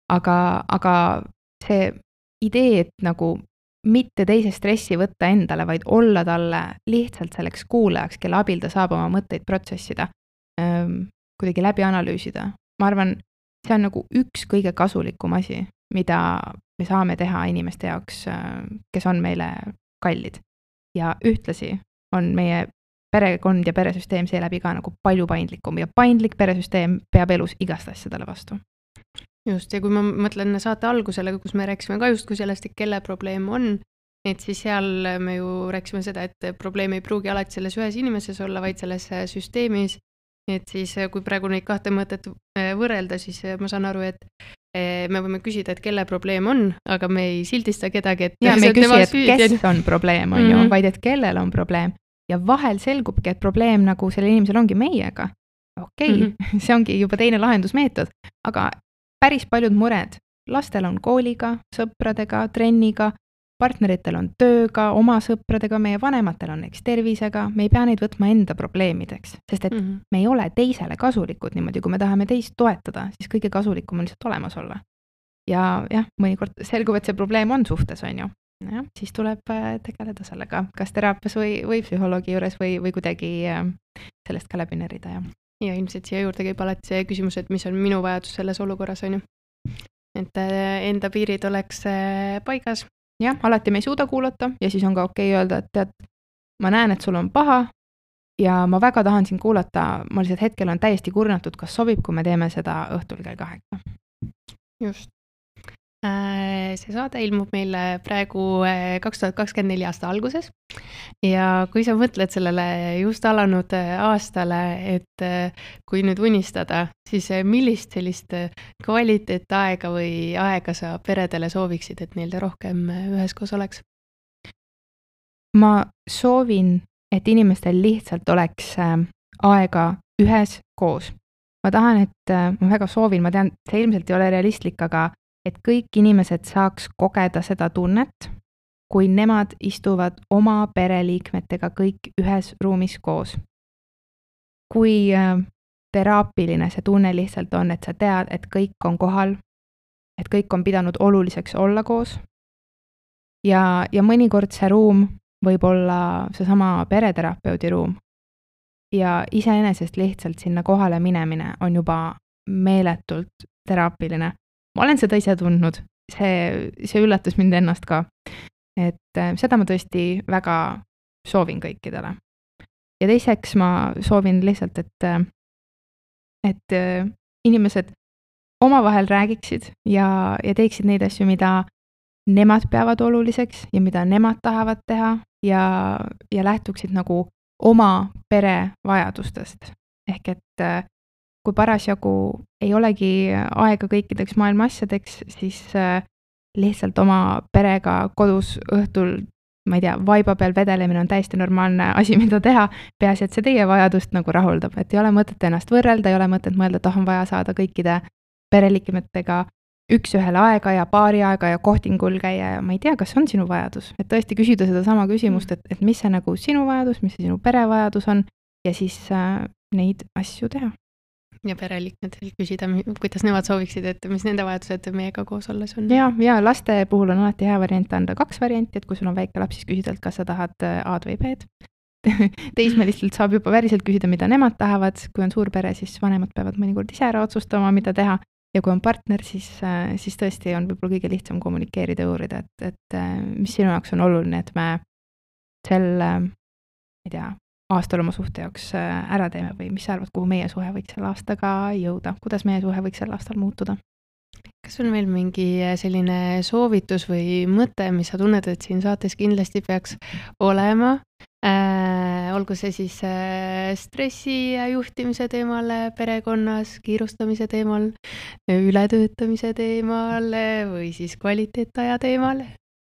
Aga see idee, et nagu mitte teise stressi võtta endale, vaid olla talle lihtsalt selleks kuulajaks, kelle abil ta saab oma mõtteid protsessida, kuidagi läbi analüüsida. Ma arvan, see on nagu üks kõige kasulikum asi, mida me saame teha inimeste jaoks, kes on meile kallid. Ja ühtlasi on meie perekond ja peresüsteem seeläbi ka nagu palju paindlikum ja paindlik peresüsteem peab elus igast asjadele vastu. Just, ja kui ma mõtlen saate algusele, kus me rääkisime ka just kui sellest, et kelle probleem on, et siis seal me ju rääkisime seda, et probleem ei pruugi alati selles ühes inimeses olla, vaid selles süsteemis. Et siis kui praegu neid kahte mõtet võrrelda, siis ma saan aru, et me võime küsida, et kelle probleem on, aga me ei sildista kedagi. Ja me ei küsi, et kes on probleem, on ju, vaid et kellel on probleem. Ja vahel selgubki, et probleem nagu selle inimesel ongi meiega. Okei, see ongi juba teine lahendusmeetod, aga päris paljud mured. Lastel on kooliga, sõpradega, trenniga, partneritel on tööga, oma sõpradega, meie vanematel on näiteks tervisega, me ei pea neid võtma enda probleemideks, sest et me ei ole teisele kasulikud niimoodi, kui me tahame teist toetada, siis kõige kasulikum on lihtsalt olemas olla. Ja mõnikord selgub, et see probleem on suhtes, on ju. Ja, siis tuleb tegeleda sellega, kas teraapias või psühholoogi juures või kuidagi sellest ka läbi närida, jah. Ja ilmselt siia juurde käib alati see küsimus, et mis on minu vajadus selles olukorras, on ju. Et enda piirid oleks paigas. Jah, alati me ei suuda kuulata ja siis on ka okei öelda, et tead, ma näen, et sul on paha ja ma väga tahan sind kuulata, ma lihtsalt hetkel on täiesti kurnatud, kas sobib, kui me teeme seda õhtul kell 8. Just. See saade ilmub meil praegu 2024 aasta alguses ja kui sa mõtled sellele just alanud aastale, et kui nüüd unistada, siis millist sellist kvaliteetaega või aega sa peredele sooviksid, et neil rohkem üheskoos oleks? Ma soovin, et inimestel lihtsalt oleks aega üheskoos. Ma tahan, et ma väga soovin, ma tean, see ilmselt ei ole realistlik, aga et kõik inimesed saaks kogeda seda tunnet, kui nemad istuvad oma pereliikmetega kõik ühes ruumis koos. Kui teraapiline see tunne lihtsalt on, et sa tead, et kõik on kohal, et kõik on pidanud oluliseks olla koos. Ja mõnikord see ruum võib olla seesama pereterapeudi ruum. Ja iseenesest lihtsalt sinna kohale minemine on juba meeletult teraapiline. Ma olen seda ise tundnud, see üllatus mind ennast ka. Et seda ma tõesti väga soovin kõikidele. Ja teiseks ma soovin lihtsalt, et inimesed omavahel räägiksid ja teeksid neid asju, mida nemad peavad oluliseks ja mida nemad tahavad teha ja lähtuksid nagu oma pere vajadustest. Ehk et kui parasjagu ei olegi aega kõikideks maailma asjadeks, siis lihtsalt oma perega kodus õhtul, ma ei tea, vaiba peal vedelemine on täiesti normaalne asi, mida teha. Peaasi, et see teie vajadust nagu rahuldab, et ei ole mõtet ennast võrrelda, ei ole mõtet mõelda, et on vaja saada kõikide pereliikmetega üks-ühele aega ja paari aega ja kohtingul käia ja ma ei tea, kas on sinu vajadus. Et tõesti küsida seda sama küsimust, et mis see nagu sinu vajadus, mis see sinu pere vajadus on ja siis neid asju teha. Ja pereliikmetel küsida, kuidas nemad sooviksid, et mis nende vajadused meiega koos olles on. Ja laste puhul on alati hea variant anda 2 varianti, et kui sul on väike laps, siis küsida, et kas sa tahad A-d või B-d. Teismelistelt saab juba päriselt küsida, mida nemad tahavad. Kui on suur pere, siis vanemad peavad mõnikord ise ära otsustama, mida teha. Ja kui on partner, siis tõesti on võib-olla kõige lihtsam kommunikeerida ja uurida, et mis sinu jaoks on oluline, et me ei tea, aastal oma suhte jaoks ära teeme või mis sa arvad, kuhu meie suhe võiks selle aastaga jõuda, kuidas meie suhe võiks sel aastal muutuda? Kas on veel mingi selline soovitus või mõte, mis sa tunned, et siin saates kindlasti peaks olema? Olgu see siis stressi juhtimise teemal perekonnas, kiirustamise teemal, ületöötamise teemal või siis kvaliteetaja teemal?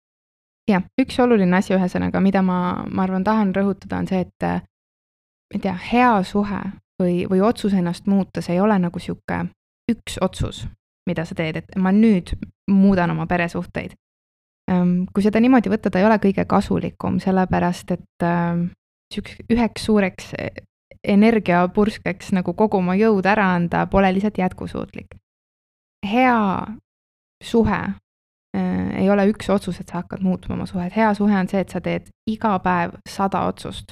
Ja, üks oluline asi ühesõnaga, mida ma arvan tahan rõhutada, on see, et hea suhe või otsus ennast muuta, see ei ole nagu siuke üks otsus, mida sa teed, et ma nüüd muudan oma peresuhteid. Kui seda niimoodi võtta, ta ei ole kõige kasulikum, sellepärast, et üheks suureks energiapurskeks nagu kogu oma jõud ära anda pole lihtsalt jätkusuutlik. Hea suhe ei ole üks otsus, et sa hakkad muutma oma suhet. Hea suhe on see, et sa teed iga päev 100 otsust,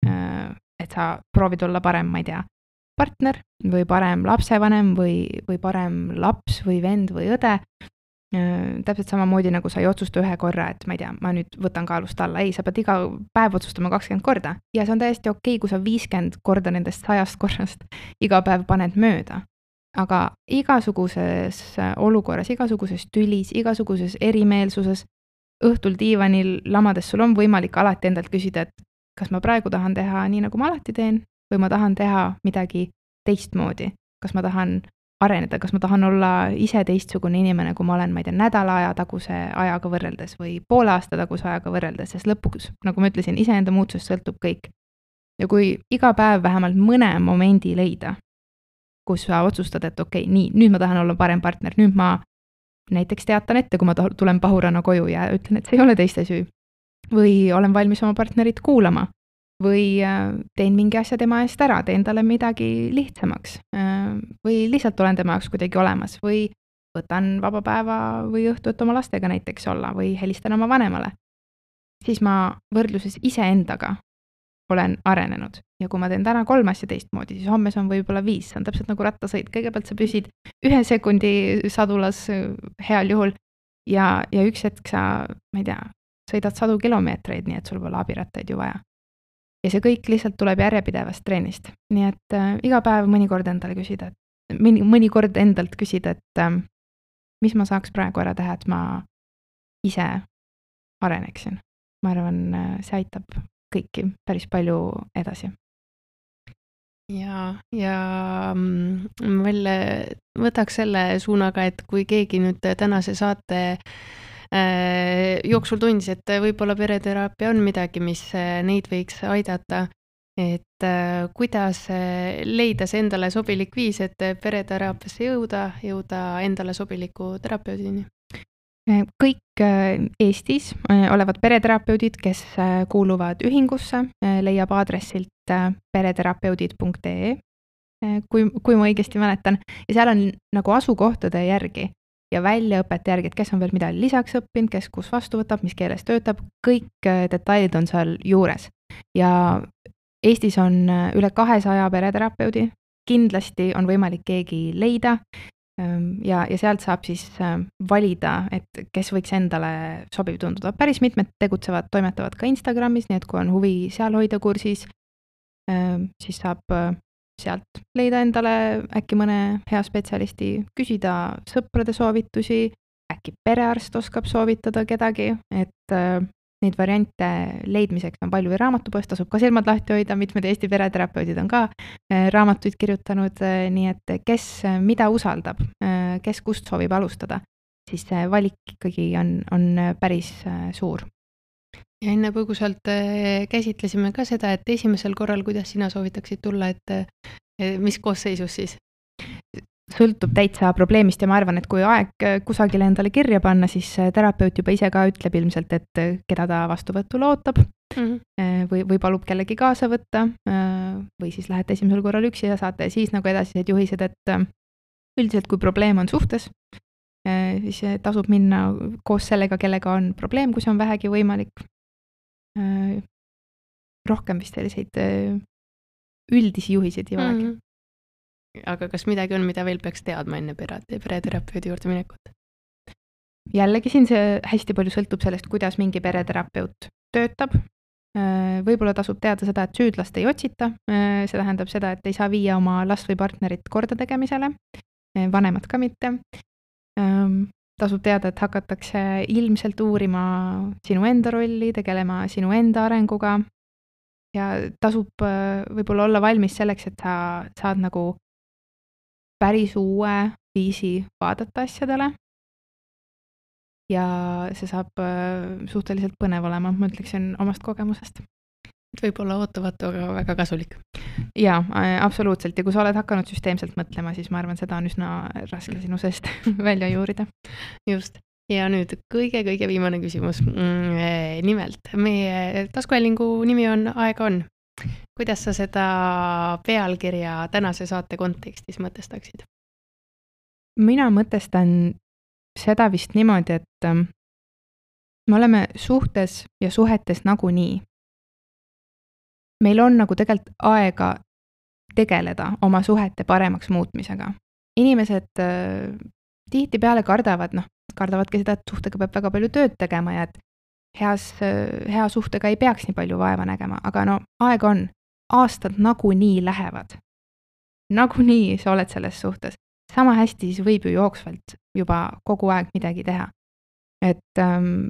et sa proovid olla parem, ma ei tea, partner või parem lapsevanem või parem laps või vend või õde. Täpselt samamoodi nagu sa ei otsusta ühe korra, et ma ei tea, ma nüüd võtan kaalust alla. Ei, sa pead iga päev otsustama 20 korda ja see on täiesti okei, kui sa 50 korda nendest 100 korrast iga päev paned mööda. Aga igasuguses olukorras, igasuguses tülis, igasuguses erimeelsuses, õhtul diivanil lamades sul on võimalik alati endalt küsida, et kas ma praegu tahan teha nii, nagu ma alati teen või ma tahan teha midagi teistmoodi. Kas ma tahan areneda, kas ma tahan olla ise teistsugune inimene, kui ma olen, ma ei tea, nädala aja taguse ajaga võrreldes või poole aasta taguse ajaga võrreldes, sest lõpuks, nagu ma ütlesin, iseenda muutusest sõltub kõik. Ja kui iga päev vähemalt mõne momendi leida, kus sa otsustad, et okei, nii, nüüd ma tahan olla parem partner, nüüd ma näiteks teatan ette, kui ma tulen pahurana koju ja ütlen, et see ei ole teiste süü. Või olen valmis oma partnerit kuulama. Või teen mingi asja tema eest ära, teen talle midagi lihtsamaks. Või lihtsalt olen tema jaoks kuidagi olemas. Või võtan vaba päeva või õhtu, et oma lastega näiteks olla. Või helistan oma vanemale. Siis ma võrdluses iseendaga olen arenenud. Ja kui ma teen täna 3 asja teistmoodi, siis homme see on võib-olla 5. See on täpselt nagu rattasõit. Kõigepealt sa püsid 1 sekundi sadulas heal juhul ja üks hetk sa, ma ei tea, sõidad 100 kilomeetreid, nii et sul pole abirattaid ju vaja. Ja see kõik lihtsalt tuleb järjepidevast treenist. Nii et iga päev mõnikord endalt küsida, et mis ma saaks praegu ära teha, et ma ise areneksin. Ma arvan, see aitab kõiki päris palju edasi. Ja veel võtaks selle suunaga, et kui keegi nüüd tänase saate jooksul tundis, et võib-olla pereteraapia on midagi, mis neid võiks aidata, et kuidas leida see endale sobilik viis, et pereteraapiasse jõuda endale sobiliku terapeudini? Kõik Eestis olevad pereterapeudid, kes kuuluvad ühingusse, leiab aadressilt pereterapeudid.ee, kui ma õigesti mäletan, ja seal on nagu asukohtade järgi ja väljaõpete järgi, et kes on veel midagi lisaks õppinud, kes kus vastu võtab, mis keeles töötab, kõik detailid on seal juures. Ja Eestis on üle 200 pereterapeudi, kindlasti on võimalik keegi leida ja sealt saab siis valida, et kes võiks endale sobiv tunduda. Päris mitmed toimetavad ka Instagramis, nii et kui on huvi seal hoida kursis, siis saab sealt leida endale äkki mõne hea spetsialisti, küsida sõprade soovitusi, äkki perearst oskab soovitada kedagi, et neid variante leidmiseks on palju raamatupoest, tasub ka silmad lahti hoida, mitmed Eesti pereterapeudid on ka raamatuid kirjutanud, nii et kes mida usaldab, kes kust soovib alustada, siis see valik ikkagi on päris suur. Ja enne põgusalt käsitlesime ka seda, et esimesel korral, kuidas sina soovitaksid tulla, et mis koosseisus siis? Sõltub täitsa probleemist ja ma arvan, et kui aeg kusagile endale kirja panna, siis terapeut juba ise ka ütleb ilmselt, et keda ta vastuvõtul ootab või palub kellegi kaasa võtta või siis lähete esimesel korral üksi ja saate siis nagu edasised juhised, et üldiselt kui probleem on suhtes, siis tasub minna koos sellega, kellega on probleem, kui see on vähegi võimalik. Rohkem vist selliseid üldisi juhiseid ei olegi. Aga kas midagi on, mida veel peaks teadma enne pereterapeudi juurde minekut? Jällegi siin see hästi palju sõltub sellest, kuidas mingi pereterapeut töötab. Võib-olla tasub teada seda, et süüdlast ei otsita. See tähendab seda, et ei saa viia oma last või partnerit korda tegemisele, vanemad ka mitte. Tasub teada, et hakatakse ilmselt uurima sinu enda rolli, tegelema sinu enda arenguga ja tasub võib-olla olla valmis selleks, et sa saad nagu päris uue viisi vaadata asjadele ja see saab suhteliselt põnev olema, ma ütleksin omast kogemusest. Võib-olla ootamatu, aga väga kasulik. Jaa, absoluutselt. Ja kui sa oled hakanud süsteemselt mõtlema, siis ma arvan, seda on üsna raske sinu seest välja juurida. Just. Ja nüüd kõige viimane küsimus. Nimelt, meie taskuhäälingu nimi on Aega on. Kuidas sa seda pealkirja tänase saate kontekstis mõtestaksid? Mina mõtestan seda vist niimoodi, et me oleme suhtes ja suhetes nagunii. Meil on nagu tegelikult aega tegeleda oma suhete paremaks muutmisega. Inimesed tihtipeale kardavadki seda, et suhtega peab väga palju tööd tegema ja et hea suhtega ei peaks nii palju vaeva nägema, aga aega on, aastad nagunii lähevad. Nagunii sa oled selles suhtes. Sama hästi siis võib ju jooksvalt juba kogu aeg midagi teha. Et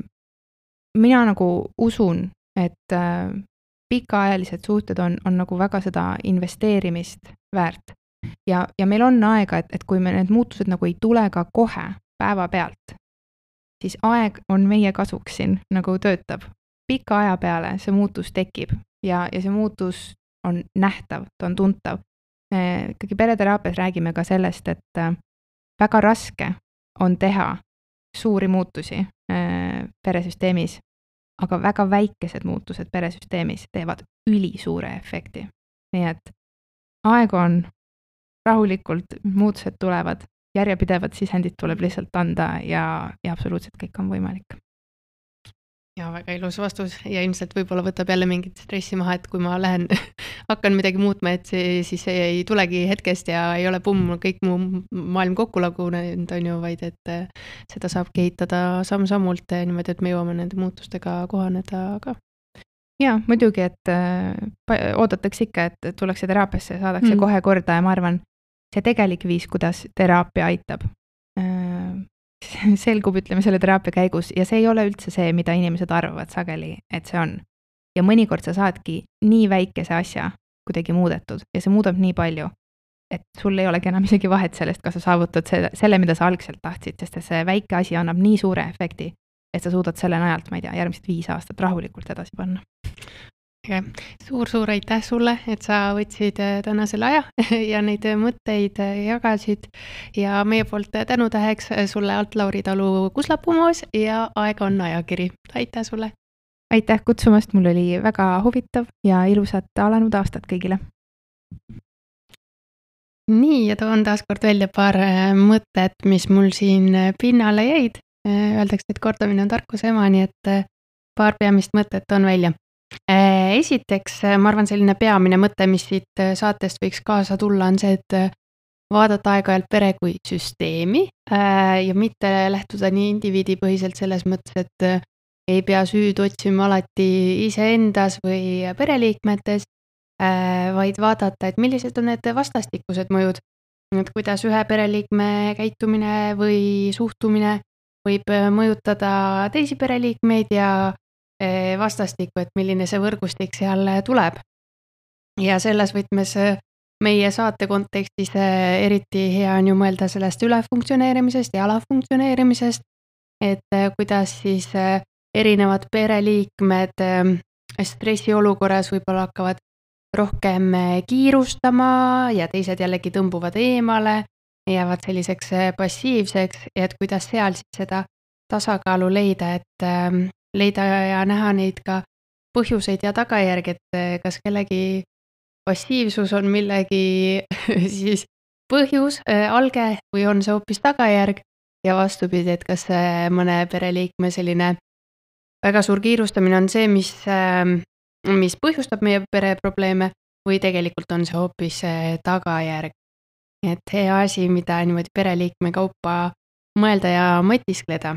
mina nagu usun, et pikaajalised suhted on nagu väga seda investeerimist väärt. Ja meil on aega, et kui me need muutused nagu ei tule ka kohe päeva pealt, siis aeg on meie kasuks siin nagu töötab. Pika aja peale see muutus tekib ja see muutus on nähtav, ta on tuntav. Ikkagi pereteraapias räägime ka sellest, et väga raske on teha suuri muutusi peresüsteemis, aga väga väikesed muutused peresüsteemis teevad ülisuure efekti. Nii et aeg on, rahulikult muutused tulevad, järjepidevad sisendid tuleb lihtsalt anda ja absoluutselt kõik on võimalik. Ja väga ilus vastus ja ilmselt võib-olla võtab jälle mingit stressi maha, et kui ma hakkan midagi muutma, et siis ei tulegi hetkest ja ei ole kõik mu maailm kokku lagunenud, on ju, vaid et seda saab kehitada samm-sammult niimoodi, et me jõuame nende muutustega kohaneda ka. Jaa, muidugi, et oodatakse ikka, et tullakse teraapiasse ja saadakse kohe korda ja ma arvan, see tegelik viis, kuidas teraapia aitab, selgub, ütleme, selle teraapia käigus ja see ei ole üldse see, mida inimesed arvavad sageli, et see on. Ja mõnikord sa saadki nii väikese asja kuidagi muudetud ja see muudab nii palju, et sul ei olegi enam isegi vahet sellest, kas sa saavutad selle, mida sa algselt tahtsid, sest see väike asi annab nii suure efekti, et sa suudad selle najalt, ma ei tea, järgmised 5 aastat rahulikult edasi panna. Suur-suur aitäh sulle, et sa võtsid täna selle aja ja neid mõtteid jagasid ja meie poolt tänutäheks sulle alt Lauri Talu Kuslapumoos ja Aeg on ajakiri. Aitäh sulle! Aitäh kutsumast, mul oli väga huvitav ja ilusat alanud aastat kõigile! Nii, ja toon taas kord välja paar mõtet, mis mul siin pinnale jäid. Öeldakse, et kordamine on tarkuse ema, nii et paar peamist mõtet on välja. Esiteks, ma arvan, selline peamine mõte, mis siit saatest võiks kaasa tulla, on see, et vaadata aeg-ajalt pere kui süsteemi ja mitte lähtuda nii indiviidipõhiselt selles mõttes, et ei pea süüd otsima alati iseendas või pereliikmetes, vaid vaadata, et millised on need vastastikused mõjud. Et kuidas ühe pereliikme käitumine või suhtumine võib mõjutada teisi pereliikmeid ja vastastikku, et milline see võrgustik seal tuleb. Ja selles võtmes meie saate kontekstis eriti hea on ju mõelda sellest ülefunktsioneerimisest ja alafunktsioneerimisest, et kuidas siis erinevad pereliikmed stressiolukorras võib-olla hakkavad rohkem kiirustama ja teised jällegi tõmbuvad eemale, jäävad selliseks passiivseks ja et kuidas seal siis seda tasakaalu leida, et leida ja näha neid ka põhjuseid ja tagajärgi, et kas kellegi passiivsus on millegi siis põhjus, alge või on see hoopis tagajärg ja vastupidi, et kas mõne pereliikme selline väga suur kiirustamine on see, mis põhjustab meie pereprobleeme või tegelikult on see hoopis tagajärg. Et hea asi, mida niimoodi pereliikme kaupa mõelda ja mõtiskleda.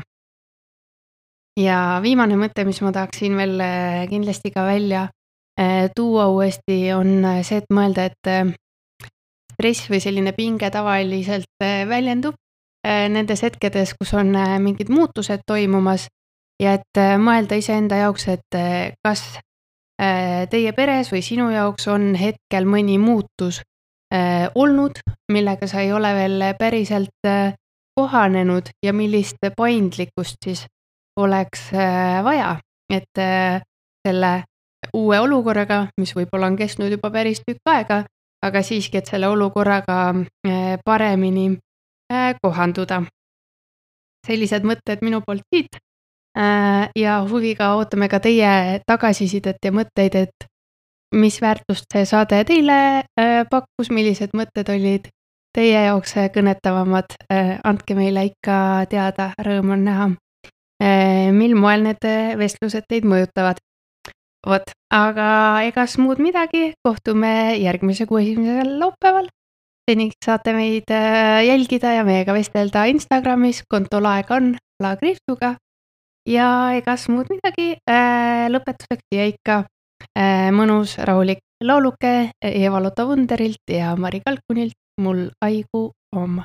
Ja viimane mõte, mis ma tahaksin veel kindlasti ka välja tuua uuesti, on see, et mõelda, et stress või selline pinge tavaliselt väljendub nendes hetkedes, kus on mingid muutused toimumas ja et mõelda iseenda jaoks, et kas teie peres või sinu jaoks on hetkel mõni muutus olnud, millega sa ei ole veel päriselt kohanenud ja millist paindlikkust siis oleks vaja, et selle uue olukorraga, mis võib-olla on kestnud juba päris tükk aega, aga siiski, et selle olukorraga paremini kohanduda. Sellised mõtted minu poolt siit ja huviga ootame ka teie tagasisidet ja mõtteid, et mis väärtust see saade teile pakkus, millised mõtted olid teie jaoks kõnetavamad, andke meile ikka teada, rõõm on näha. Mil moel need vestlused teid mõjutavad. Vot, aga egas muud midagi, kohtume järgmise kuu esimesel laupäeval. Seniks saate meid jälgida ja meiega vestelda Instagramis, kontol Aeg on Kriipsuga. Ja egas muud midagi, lõpetuseks ja ikka mõnus rahulik lauluke Eva-Lotta Wunderilt ja Mari Kalkunilt Mul aigu om.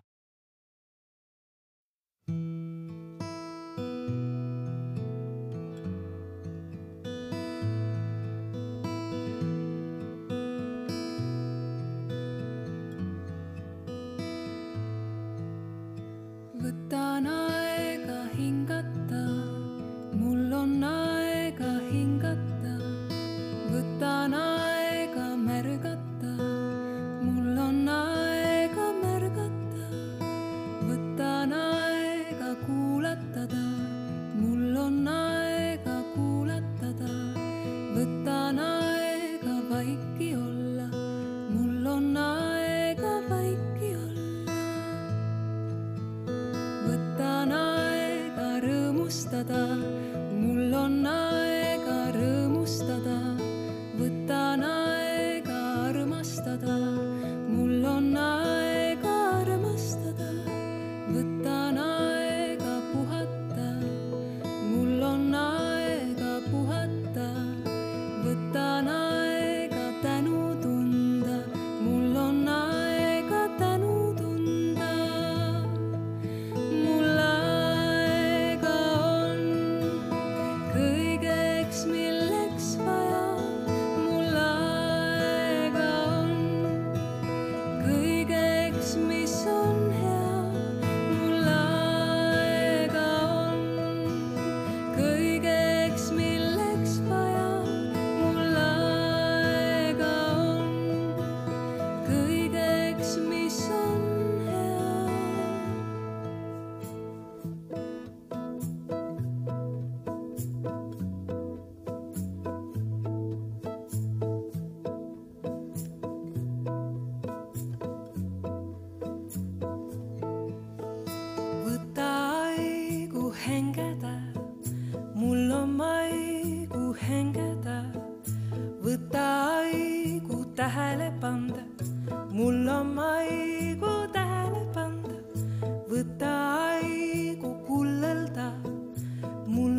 Võtan aega hingata, mul on aega hingata. Võtan aega märgata, mul on aega märgata. Võtan aega kuulatada, mul on aega kuulatada. Võtan aega vaiki olla, mul on aega vaiki olla. Võtan aega rõõmustada, mul on aega rõõmustada. Võtan aega armastada, mul on aega armastada. Võtan aega puhata, mul on aega puhata. Võtan aega tänu tunda, mul on aega tänu tunda. Mul aega on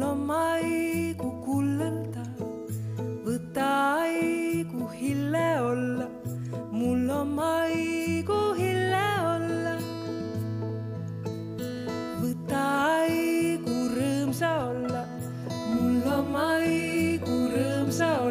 on maigu kullelda, võta aigu hille olla, mul on maigu hille olla. Võta aigu rõõmsa olla, mul on maigu rõõmsa olla.